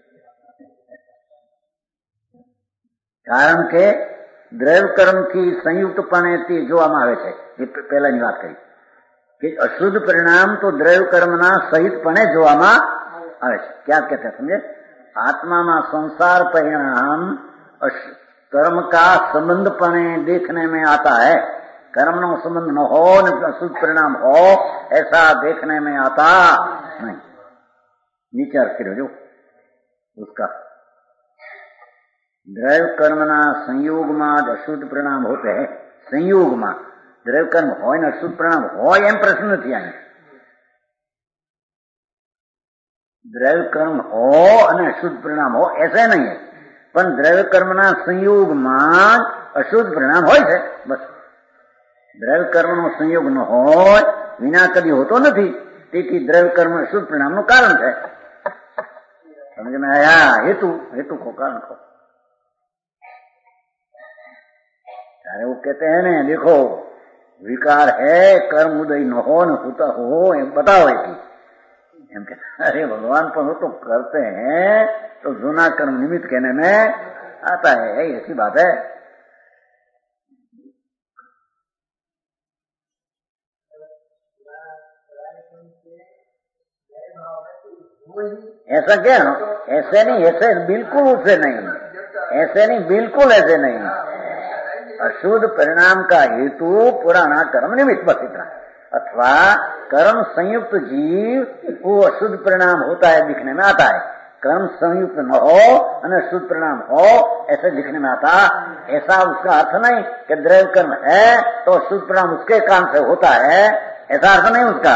કારણ કે દ્રવ્ય કર્મથી સંયુક્તપણેથી જોવામાં આવે છે। એ પહેલાની વાત કરી કે અશુદ્ધ પરિણામ તો દ્રવ્ય કર્મના સહિતપણે જોવામાં આવે છે। क्या कहते हैं समझे? आत्मा में संसार परिणाम कर्म का संबंधपणे देखने में आता है। कर्म नो संबंध न हो न अशुद्ध परिणाम हो, ऐसा देखने में आता नहीं। विचार करो जो उसका द्रव्य कर्मना संयोग में अशुद्ध परिणाम होते हैं। संयोग में द्रव्य कर्म हो न अशुद्ध परिणाम हो, एम प्रश्न नहीं आने। द्रव्य कर्म हो और अशुद्ध परिणाम हो ऐसे नहीं है, पर द्रव्य कर्मना संयोग में अशुद्ध परिणाम हो है। बस द्रव्य कर्म नो संयोग न हो विना कभी होतो नहीं, તેથી द्रव्य कर्म अशुद्ध परिणाम નું કારણ है। समझ में आया? हेतु को कारण को अरे वो कहते हैं ना, देखो विकार है, कर्म उदय न हो न होता हो, बताओ एम कहते, अरे भगवान पर हो तो करते हैं तो जूना कर्म निमित्त कहने में आता है, ऐसी बात है। ऐसा क्या? ऐसे नहीं, ऐसे बिल्कुल उससे नहीं, ऐसे नहीं, बिल्कुल ऐसे नहीं। अशुद्ध परिणाम का हेतु पुराना कर्म निमित्त, बस इतना। अथवा कर्म संयुक्त जीव को अशुद्ध परिणाम होता है दिखने में आता है। कर्म संयुक्त न हो और अशुद्ध परिणाम हो ऐसे दिखने में आता, ऐसा उसका अर्थ नहीं कि द्रव्य कर्म है तो अशुद्ध परिणाम उसके काम से होता है, ऐसा अर्थ नहीं उसका।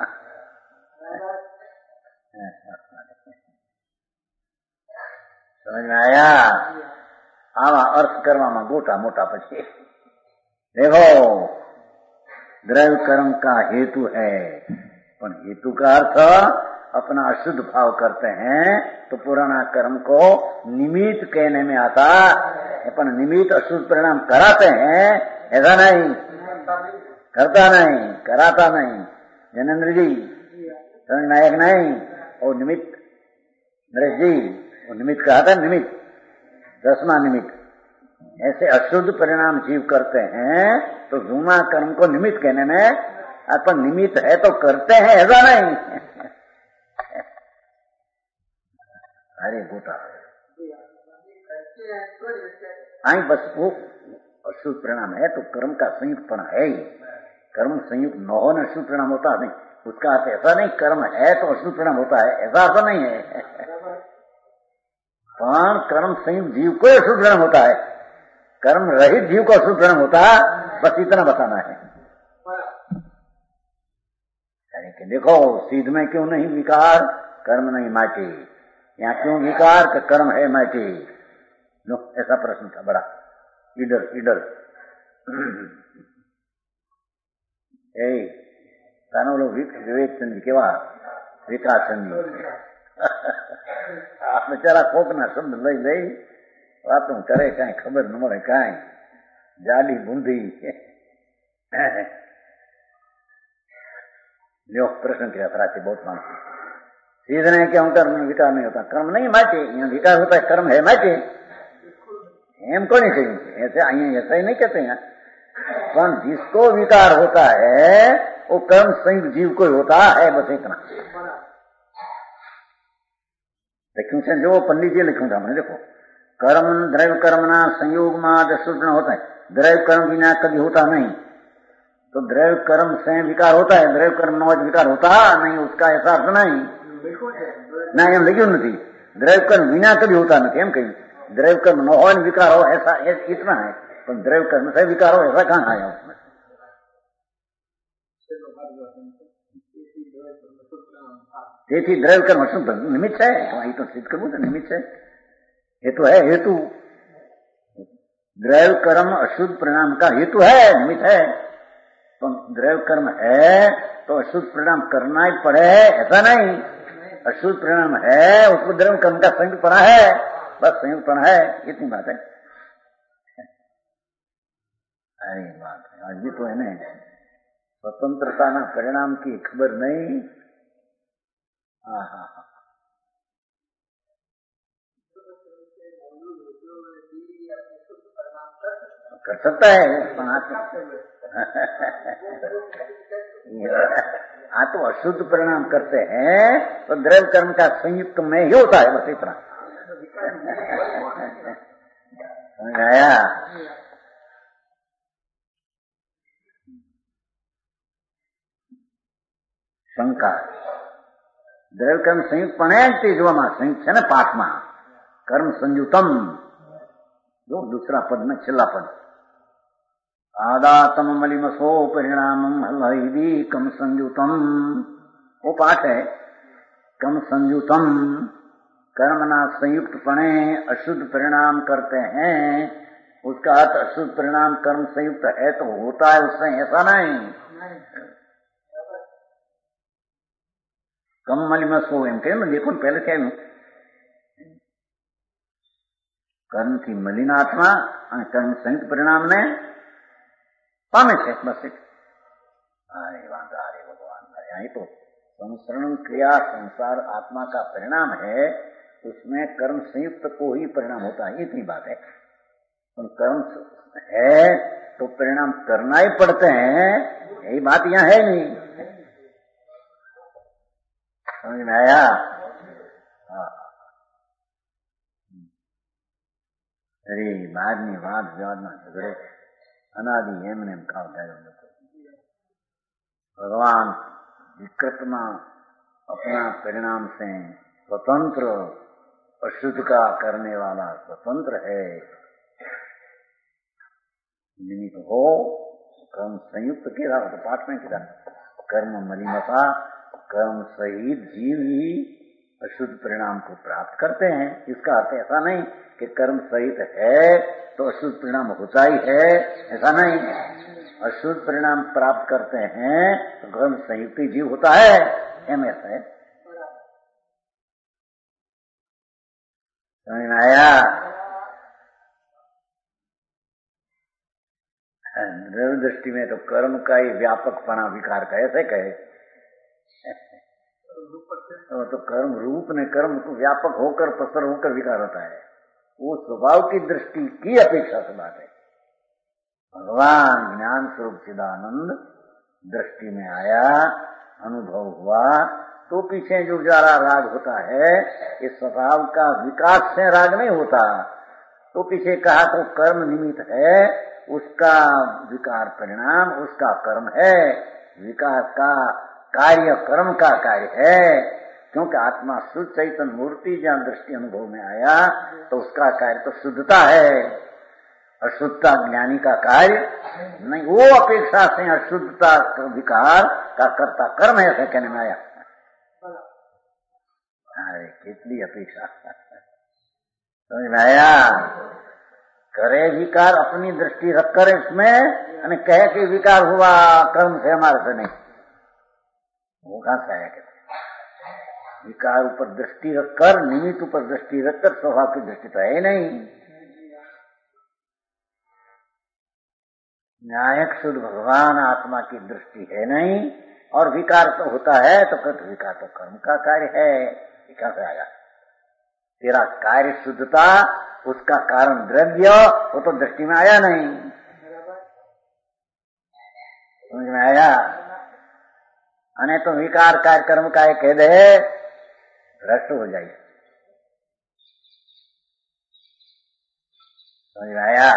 समझ में आया? आवा अर्थ કરવામાં મોટા મોટા પછી देखो द्रव्य कर्म का हेतु है, पर हेतु का अर्थ अपना अशुद्ध भाव करते हैं तो पुराना कर्म को निमित्त कहने में आता, अपन निमित्त अशुद्ध परिणाम कराते हैं, ऐसा नहीं, करता नहीं, कराता नहीं। जनेन्द्र जी समझ में आया नहीं? और निमित्त नरेश जी वो निमित्त कहा था, निमित्त 10वां निमित्त। ऐसे अशुद्ध परिणाम जीव करते हैं तो जूना कर्म को निमित्त कहने में अपन निमित्त है तो करते हैं, ऐसा नहीं। अरे गोटा आई बस वो अशुद्ध परिणाम है तो कर्म का संयुक्तपना है ही। कर्म संयुक्त न हो न अशुद्ध परिणाम होता नहीं, उसका अर्थ ऐसा नहीं कर्म है तो अशुद्ध परिणाम होता है, ऐसा अर्थ नहीं है। पर कर्म संयुक्त जीव को अशुद्ध परिणाम होता है, कर्म रहित जीव को अशुद्ध परिणाम होता है, बस इतना बताना है। कि देखो सीध में क्यों नहीं विकार, कर्म नहीं माटी, यहाँ क्यों विकार कि कर्म है माटी, लो ऐसा प्रश्न था बड़ा। ઈડર એ તાનો ઓલો વિવેકચંદ કેવા વિકાસચંદ આ બિચારા કોકના શબ્દ લઈ વાતો કરે, કઈ ખબર ન મળે, કઈ જાડી બુંધી લ્યો प्रश्न किया फराची बहुत मानती सीधे नहीं क्या कर्म में विकार नहीं होता, कर्म नहीं माचे, यहाँ विकार होता है, कर्म है माचे, एम को नहीं चाहिए ऐसे ऐसा ही नहीं कहते हैं। पर जिसको विकार होता है वो कर्म संयुक्त जीव को होता है, बस इतना। लेकिन से जो पंडित जी लिखूंगा मैंने, देखो कर्म द्रव्य कर्म ना संयोग में अशुद्ध होता है, द्रव्य कर्म बिना कभी होता नहीं, तो द्रव्य कर्म से विकार होता है, द्रव्य कर्म न विकार होता नहीं, उसका ऐसा अर्थ नहीं ना, एम लगे नहीं, द्रव्य कर्म बिना कभी होता नहीं, एम कहीं द्रव्य कर्म न हो विकार हो ऐसा इतना है, पर द्रव्य कर्म से विकार हो ऐसा कहाँ आया उसमें। તેથી દ્રવ્ય કર્મ અશુદ્ધ નિમિત્ત છે, અહીં તો સિદ્ધ કરવું છે, નિમિત્ત છે, हेतु है, हेतु द्रव्य कर्म अशुद्ध परिणाम का हेतु है, निमित्त है, तो द्रव्य कर्म है तो अशुद्ध परिणाम करना ही पड़े ऐसा नहीं, अशुद्ध परिणाम है उसको द्रव्य कर्म का संयुक्तपना है, बस संयुक्तपना है, इतनी बात है। अरे बात है, आज भी तो है ना, स्वतंत्रता ना परिणाम की खबर नहीं। हाँ कर सकता है, हाँ तो अशुद्ध परिणाम करते हैं तो द्रव्य कर्म का संयुक्त में ही होता है, बस इतना समझ आया। शंका द्रव्य कर्म संयुक्त पण तेजवा संयुक्त है ना, पाठ में कर्म संयुतम, जो दूसरा पद में छेल्ला पद, आदातम मलिमसो परिणामम हलहिदी कम संयुतम, वो पाठ है। कम संयुतम कर्मना संयुक्त पणे अशुद्ध परिणाम करते हैं, उसका अर्थ अशुद्ध परिणाम कर्म संयुक्त है तो होता है उससे, ऐसा नहीं। कम मलिमसो एम कहे, देखो पहले क्या कर्म की मलिन आत्मा और कर्म संयुक्त परिणाम ने पामे छे, बस एक अरे वांधा, अरे भगवान, यही तो संसरण क्रिया संसार आत्मा का परिणाम है, उसमें कर्म संयुक्त को ही परिणाम होता है, इतनी बात है। तो कर्म है तो परिणाम करना ही पड़ते हैं, यही बात यहाँ है नहीं, समझ में आया। अरे बाद में वाद विवाद ना झगड़े अनादि एमने काम भगवान विकृत में अपना परिणाम से स्वतंत्र, अशुद्ध का करने वाला स्वतंत्र है, निमित्त हो कर्म संयुक्त के रहा तो पाठ में किया कर्म मलिमता, कर्म सहित जीव ही अशुद्ध परिणाम को प्राप्त करते हैं। इसका अर्थ ऐसा नहीं कि कर्म सहित है तो अशुद्ध परिणाम होता ही है, ऐसा नहीं। अशुद्ध परिणाम प्राप्त करते हैं तो कर्म संयुक्त ही जीव होता है, एम ऐसा है, समझ में आया। दृष्टि में तो कर्म का ही व्यापकपना विकार का ऐसे कहे, तो कर्म रूप ने कर्म को व्यापक होकर पसर होकर विकार होता है, वो स्वभाव की दृष्टि की अपेक्षा से बात है। भगवान ज्ञान स्वरूप चिदानंद दृष्टि में आया, अनुभव हुआ, तो पीछे जो जारा राग होता है इस स्वभाव का विकास से राग नहीं होता, तो पीछे कहा तो कर्म निमित्त है, उसका विकार परिणाम उसका कर्म है, विकार का कार्य कर्म का कार्य है, क्योंकि आत्मा शुद्ध चैतन्य मूर्ति जहां दृष्टि अनुभव में आया तो उसका कार्य तो शुद्धता है, अशुद्धता ज्ञानी का कार्य नहीं, वो अपेक्षा से अशुद्धता विकार का कर्ता कर्म है, ऐसे कहने में आया। अरे कितनी अपेक्षा, समझ में आया। करे विकार अपनी दृष्टि रखकर इसमें અને कहे कि विकार हुआ कर्म से हमारे से नहीं, वो कहां से आया? कहते विकार ऊपर दृष्टि रखकर, निमित्त ऊपर दृष्टि रखकर स्वभाव की दृष्टि तो है ही नहीं। न्यायिक शुद्ध भगवान आत्मा की दृष्टि है नहीं, और विकार तो होता है तो कहते विकार तो कर्म का कार्य है। विकार से आया तेरा कार्य शुद्धता, उसका कारण द्रव्य, वो तो दृष्टि में आया नहीं। समझ में आया? अने तो विकार कार्य कर्म का कह दे, भ्रष्ट हो जाए। समझ में आया?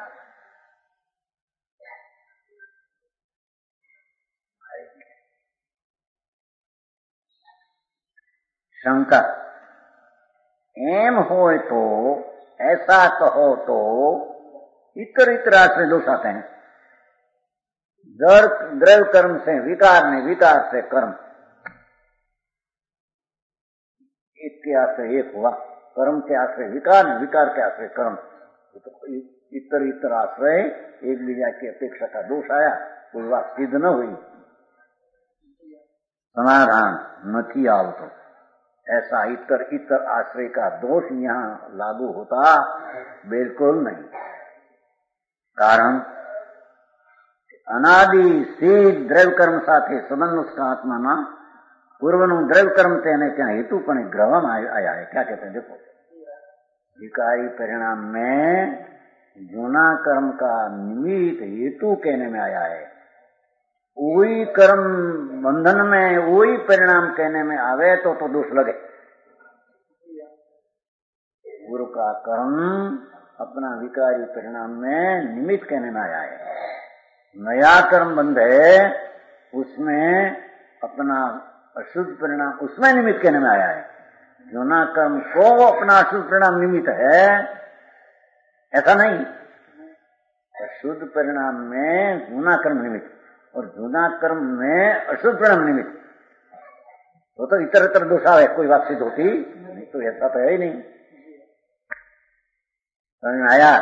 शंकर एम हो तो ऐसा कहो तो इतर इतरा से दोष आते हैं। द्रव्य कर्म से विकार ने, विकार से कर्म, इसके आश्रय एक हुआ। कर्म के आश्रय विकार ने, विकार के आश्रय कर्म, तो इतर इतर आश्रय एक बीजा की अपेक्षा का दोष आया, कोई बात सिद्ध न हुई, समाधान नहीं आवतो। ऐसा इतर इतर आश्रय का दोष यहाँ लागू होता बिल्कुल नहीं। कारण अनादि सिद्ध द्रव्य कर्म साथे संबंध उसका आत्मा ना पूर्वनु द्रव्य कर्म तेने क्या हेतु पण ग्रहण आया है। क्या कहते हैं? देखो, विकारी परिणाम में जूना कर्म का निमित्त हेतु कहने में आया है। वही कर्म बंधन में वही परिणाम कहने में आवे तो दोष लगे। गुरु का कर्म अपना विकारी परिणाम में निमित्त कहने में आया है। नया कर्म बंध है, उसमें अपना अशुद्ध परिणाम, उसमें निमित्त कहने में आया है। जूना कर्म को अपना अशुद्ध परिणाम निमित्त है, ऐसा नहीं। अशुद्ध परिणाम में जूना कर्म निमित्त और जूना कर्म में अशुद्ध परिणाम निमित्त, तो इतर इतर दोष आवे, कोई बात सिद्ध होती नहीं। तो ऐसा तो है ही नहीं। समझ में आया?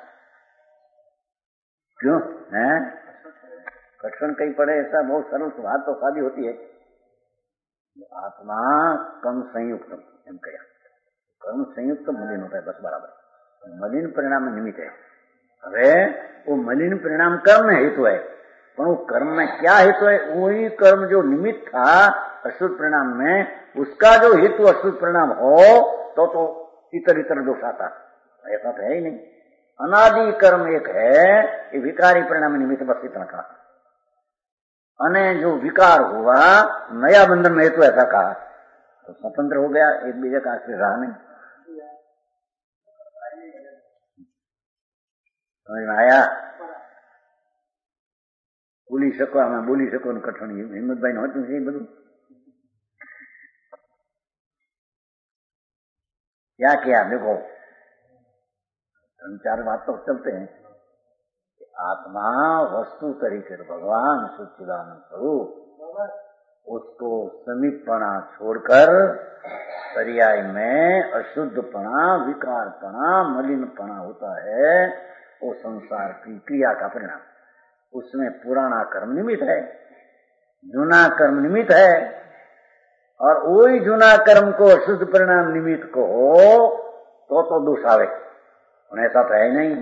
क्यों है कठिन कहीं पड़े? ऐसा बहुत सरल बात तो शादी होती है। आत्मा कर्म संयुक्त एम कहा, कर्म संयुक्त मलिन होता है, बस बराबर। मलिन परिणाम में निमित्त है। अरे वो मलिन परिणाम कर्म हेतु है, पर वो कर्म में क्या हेतु है? वही कर्म जो निमित्त था अशुद्ध परिणाम में, उसका जो हेतु अशुद्ध परिणाम हो तो इतर इतर दोष आता। ऐसा तो है ही नहीं। अनादि कर्म एक है, ये विकारी परिणाम निमित्त, बस इतना कहा। अने जो विकार हुआ नया बंधन में हेतु, ऐसा कहा तो स्वतंत्र हो गया, एक बीजे का आश्रय रहा नहीं। समझ में आया? बोली सको, आम बोली सको कठिन हिम्मतभाई ने होતું છે બધું। क्या किया? देखो, 3-4 बात तो चलते हैं। आत्मा वस्तु तरीके भगवान सच्चिदानंद स्वरूप, उसको समीपपना छोड़कर पर्याय में अशुद्धपना, विकारपना, मलिनपना होता है, वो संसार की क्रिया का परिणाम। उसमें पुराना कर्म निमित्त है, जूना कर्म निमित्त है, और वही जूना कर्म को अशुद्ध परिणाम निमित्त को हो तो दोष आवे। ऐसा तो है नहीं।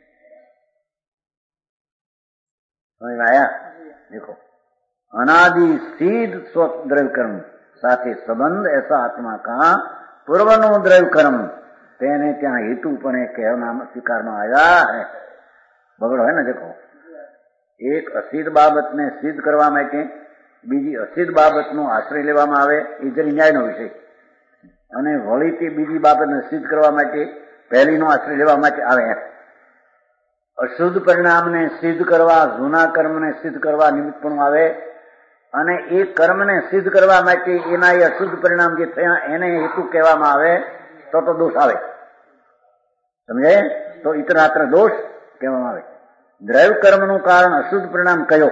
समझ में आया? देखो, अनादि सिद्ध स्व द्रव्य कर्म साथे संबंध ऐसा आत्मा का पूर्वनो द्रव्य कर्म तेने क्या हेतु पण कहना स्वीकार में आया है। बगड़ो है ना? देखो, एक असिद्ध बाबत ने सिद्ध करवा માટે બીજી અસિદ્ધ બાબતનો આશ્રય લેવામાં આવે, એ જરી ન્યાયનો વિષય, અને વળીથી બીજી બાબતને સિદ્ધ કરવા માટે પહેલીનો આશ્રય લેવા માટે આવે। અશુદ્ધ પરિણામને સિદ્ધ કરવા, જૂના કર્મને સિદ્ધ કરવા નિમિત્તપણું આવે, અને એ કર્મને સિદ્ધ કરવા માટે એના એ અશુદ્ધ પરિણામ જે થયા એને હેતુ કહેવામાં આવે તો દોષ આવે। સમજે? તો ઇતરાત્ર દોષ કહેવામાં આવે। દ્રવ્ય કર્મનું કારણ અશુદ્ધ પરિણામ કયો?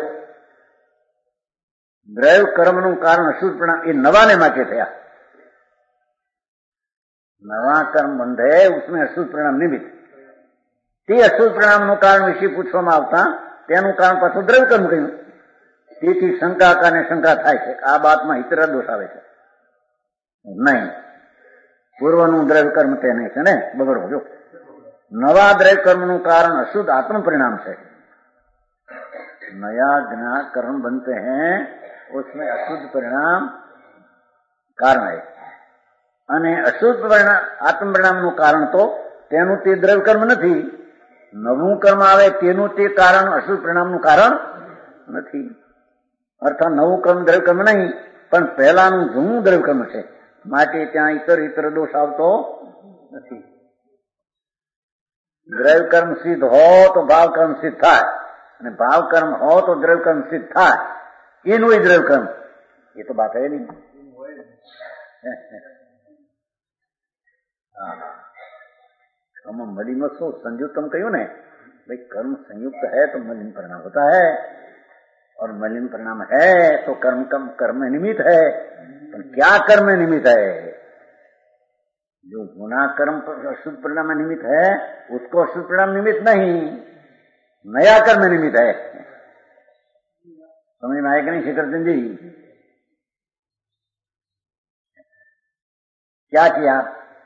દ્રવ્ય કર્મનું કારણ અશુદ્ધ પરિણામ એ નવાને માટે થયા। नवा कर्म बंध है, उसमें अशुद्ध परिणाम निमित्त। તે અશુદ્ધ પરિણામનું કારણ વિશે પૂછવામાં આવતા તેનું કારણ પાછું દ્રવ્ય કર્મ કહ્યું. તેથી શંકાકાને શંકા થાય છે આ બાતમાં ઇતરા દોષ આવે છે. નહીં, પૂર્વનું દ્રવ્ય કર્મ તે નહીં છે ને, બગડો જો. નવા દ્રવ્ય કર્મનું કારણ અશુદ્ધ आत्म परिणाम છે. नया ज्ञान कर्म बनते हैं उसमें अशुद्ध परिणाम कारण है અને અશુદ્ધ પરિણામ આત્મ પરિણામનું કારણ તો તેનું તે દ્રવ્ય કર્મ નથી. નવું કર્મ આવે તેનું તે કારણ અશુદ્ધ પરિણામનું કારણ નથી. અર્થાત નવું કર્મ દ્રવ્ય કર્મ નહીં, પણ પહેલાનું જૂનું દ્રવ્ય કર્મ છે, માટે ત્યાં ઇતર દોષ આવતો નથી. દ્રવ્ય કર્મ સિદ્ધ હો તો ભાવ કર્મ સિદ્ધ થાય, અને ભાવ કર્મ હો તો દ્રવ્ય કર્મ સિદ્ધ થાય. એનું એ દ્રવ્ય કર્મ, એ તો બાત હે નહીં. कर्म मलिमत्सो संयुक्तम कहो ने भाई, कर्म संयुक्त है तो मलिन परिणाम होता है, और मलिन परिणाम है तो कर्म निमित्त है. तो क्या कर्म निमित्त है? जो गुना कर्म अशुद्ध परिणाम निमित्त है उसको अशुद्ध परिणाम निमित्त नहीं, नया कर्म निमित्त है. समझ में आएगा नहीं शेखरचंद जी? क्या किया?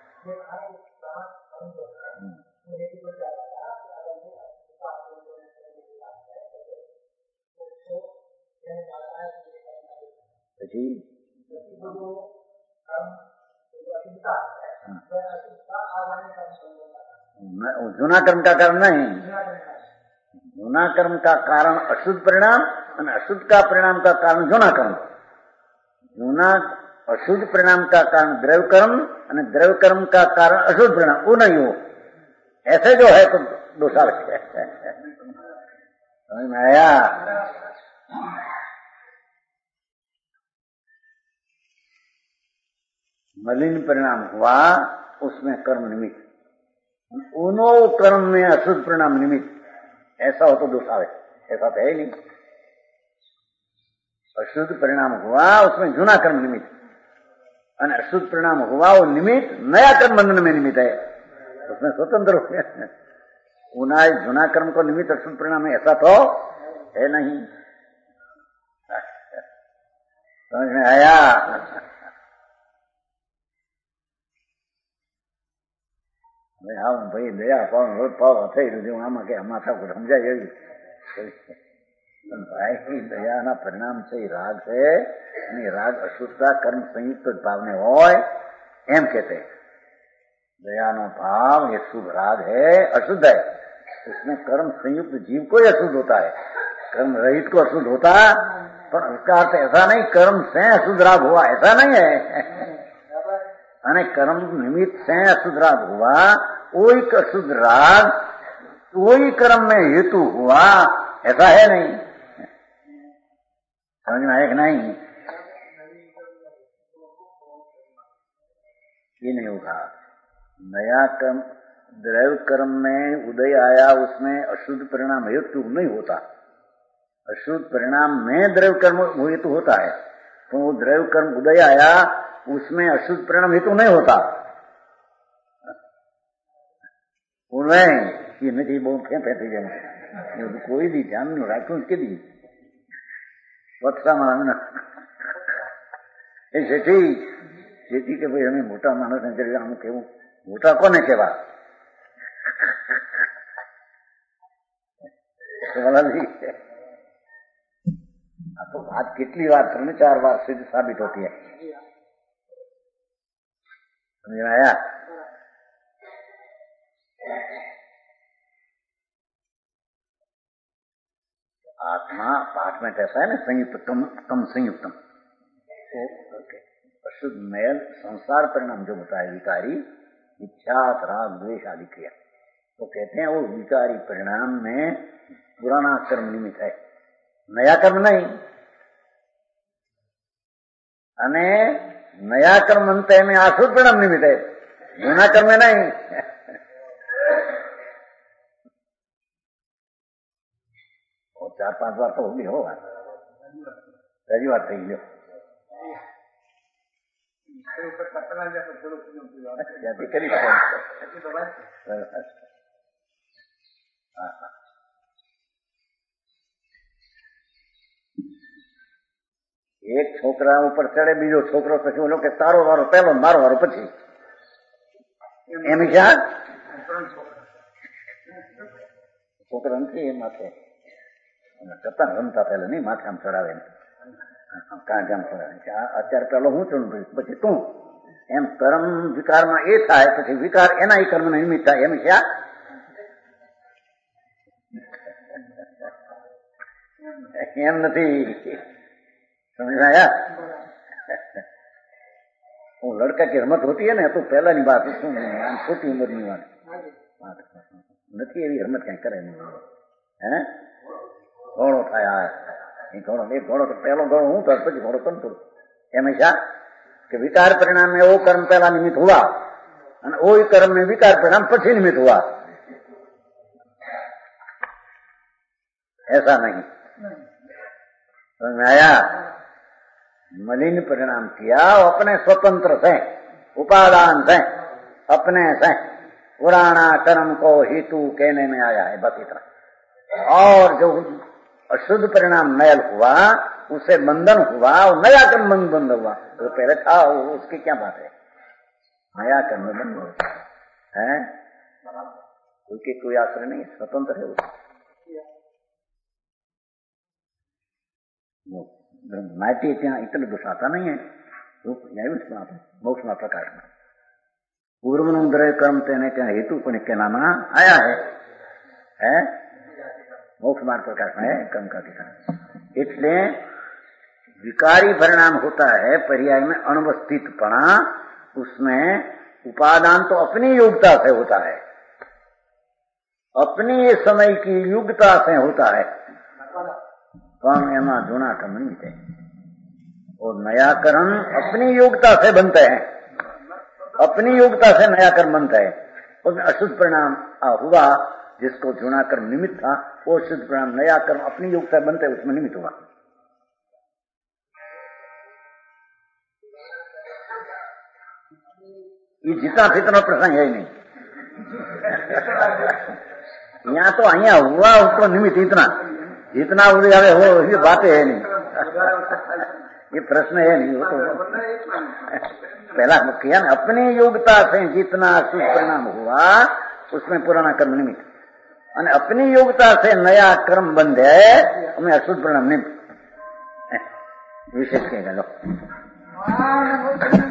जूना कर्म का कारण नहीं, जूना कर्म का कारण अशुद्ध परिणाम और अशुद्ध का परिणाम का कारण जूना कर्म. जूना अशुद्ध परिणाम का कारण द्रव्य कर्म और द्रव्य कर्म का कारण अशुद्ध परिणाम, वो नहीं हो. ऐसे जो है तो दोषार है. समझ में आया? मलिन परिणाम हुआ उसमें कर्म निमित्त, उनो कर्म में अशुद्ध परिणाम निमित्त, ऐसा हो तो दोष आवे. ऐसा तो है नहीं. अशुद्ध परिणाम हुआ उसमें जूना कर्म निमित्त, और अशुद्ध परिणाम हुआ वो निमित्त नया कर्म बंधन में निमित्त है, उसमें स्वतंत्र हो गया. उनाय जूना कर्म को निमित्त अशुद्ध परिणाम है, ऐसा तो है नहीं. समझ में आया? હા ભાઈ, દયા પાવ રોજ પાવ થઈ રહ્યું આમાં કે માથા પર સમજાય એવી. પણ ભાઈ, દયાના પરિણામ છે એ રાગ છે, અને રાગ અશુદ્ધતા કર્મ સંયુક્ત ભાવને હોય એમ કહેते. दयानो भाव ये शुभ राग है, अशुद्ध है. इसमें कर्म संयुक्त जीव को ही अशुद्ध होता है, कर्म रहित को अशुद्ध होता. पर उसका अर्थ ऐसा नहीं कर्म से अशुद्ध राग हुआ, ऐसा नहीं है. અને કર્મ નિમિત્ત से अशुद्ध राग हुआ, वही अशुद्ध राग वही कर्म में हेतु हुआ, ऐसा है नहीं. समझ में आया कि नहीं? ये नहीं होगा. नया कर्म द्रव्य कर्म में उदय आया, उसमें अशुद्ध परिणाम हेतु नहीं होता. अशुद्ध परिणाम में द्रव्य कर्म हेतु होता है, तो वो द्रव्य कर्म उदय आया उसमें अशुद्ध परिणाम हेतु नहीं होता. उनमें ये नहीं बहुत फेंकते जाए, कोई भी ध्यान नहीं रखू उसके लिए वत्सा मानना सेठी सेठी के भाई हमें मोटा मानस ने चलेगा, हम केवू मोटा कोने केवा तो बात कितनी बार 3-4 बार सिद्ध साबित होती है. समझ में आया? आत्मा पाठ में कैसा है ना, संयुक्त कम संयुक्तम. अशुद्ध मैल संसार परिणाम जो होता है विकारी, इच्छा राग द्वेष आदि क्रिया, तो कहते हैं वो विकारी परिणाम में पुराना कर्म निमित्त है, नया कर्म नहीं. અને નયા કર્મ અંતે में अशुद्ध परिणाम निमित्त है, जूना कर्म में नहीं. और 4-5 बार तो होगी होगा, पहली बार થઈ ગયો. એક છોકરા ઉપર ચડે, બીજો છોકરો પછી બોલો કે તારો વારો પહેલો, મારો વારો પછી. એમ યાદ છોકરા નથી એ માથે કરતા રમતા પહેલા નહીં, માથે આમ ચડાવે કાંઈ આમ ચડાવે. અત્યારે પેલો હું ચડું પછી તું, એમ કર્મ વિકારમાં એ થાય, પછી વિકાર એના કર્મ નિમિત્ત થાય. એમ છે એમ નથી. समझ आया? वो लड़का की हिम्मत होती है ना, तो पहला नहीं बात छोटी उम्र नहीं बात नहीं, एवी हिम्मत कहीं करे नहीं है. घोड़ो थाया एक घोड़ो तो पहलो घोड़ो हूँ तो પછી ઘોડો કંટ્રોલ. હંમેશા કે વિકાર પરિણામ में वो कर्म पहला निमित्त हुआ और वो कर्म में विकार परिणाम પછી निमित्त हुआ, ऐसा नहीं. समझ में आया? मलिन परिणाम किया अपने स्वतंत्र से, उपादान से, अपने से, पुराना कर्म को हेतु कहने में आया है, बस इतना. और जो अशुद्ध परिणाम मैल हुआ उससे बंधन हुआ, और नया कर्म बंध हुआ. जो पहले था उसकी क्या बात है? नया कर्म बंध होता है, उसके कोई आश्रय नहीं, स्वतंत्र है उसका. माइटी ત્યાં इतने दुसाता नहीं है, मोक्ष में प्रकाश में पूर्व द्रव्य कर्म तेने क्या हेतु पण के नाम आया है मोक्ष मार्ग प्रकाश में है कर्म का ठिकाना. इसलिए विकारी परिणाम होता है पर्याय में अनवस्थितपणा, उसमें उपादान तो अपनी योग्यता से होता है, अपनी समय की योग्यता से होता है, પણ એમાં જૂના कर्म नहीं थे. और नया कर्म अपनी योग्यता से बनते हैं, अपनी योग्यता से नया कर्म बनता है. उसमें अशुद्ध परिणाम हुआ, जिसको जूना कर्म निमित्त था, वो अशुद्ध परिणाम नया कर्म अपनी योग्यता बनता है, उसमें निमित्त हुआ. ये जितना फितना प्रसंग है ही नहीं. यहाँ तो अहिया हुआ उसको निमित्त इतना, जितना उदय आवे हो ये बातें है नहीं, ये प्रश्न है नहीं. वो तो पहला किया ना, अपनी योग्यता से जितना शुभ परिणाम हुआ उसमें पुराना कर्म निमित्त, और अपनी योग्यता से नया कर्म बंध है, हमें अशुद्ध परिणाम निमित्त विशेष कहेगा.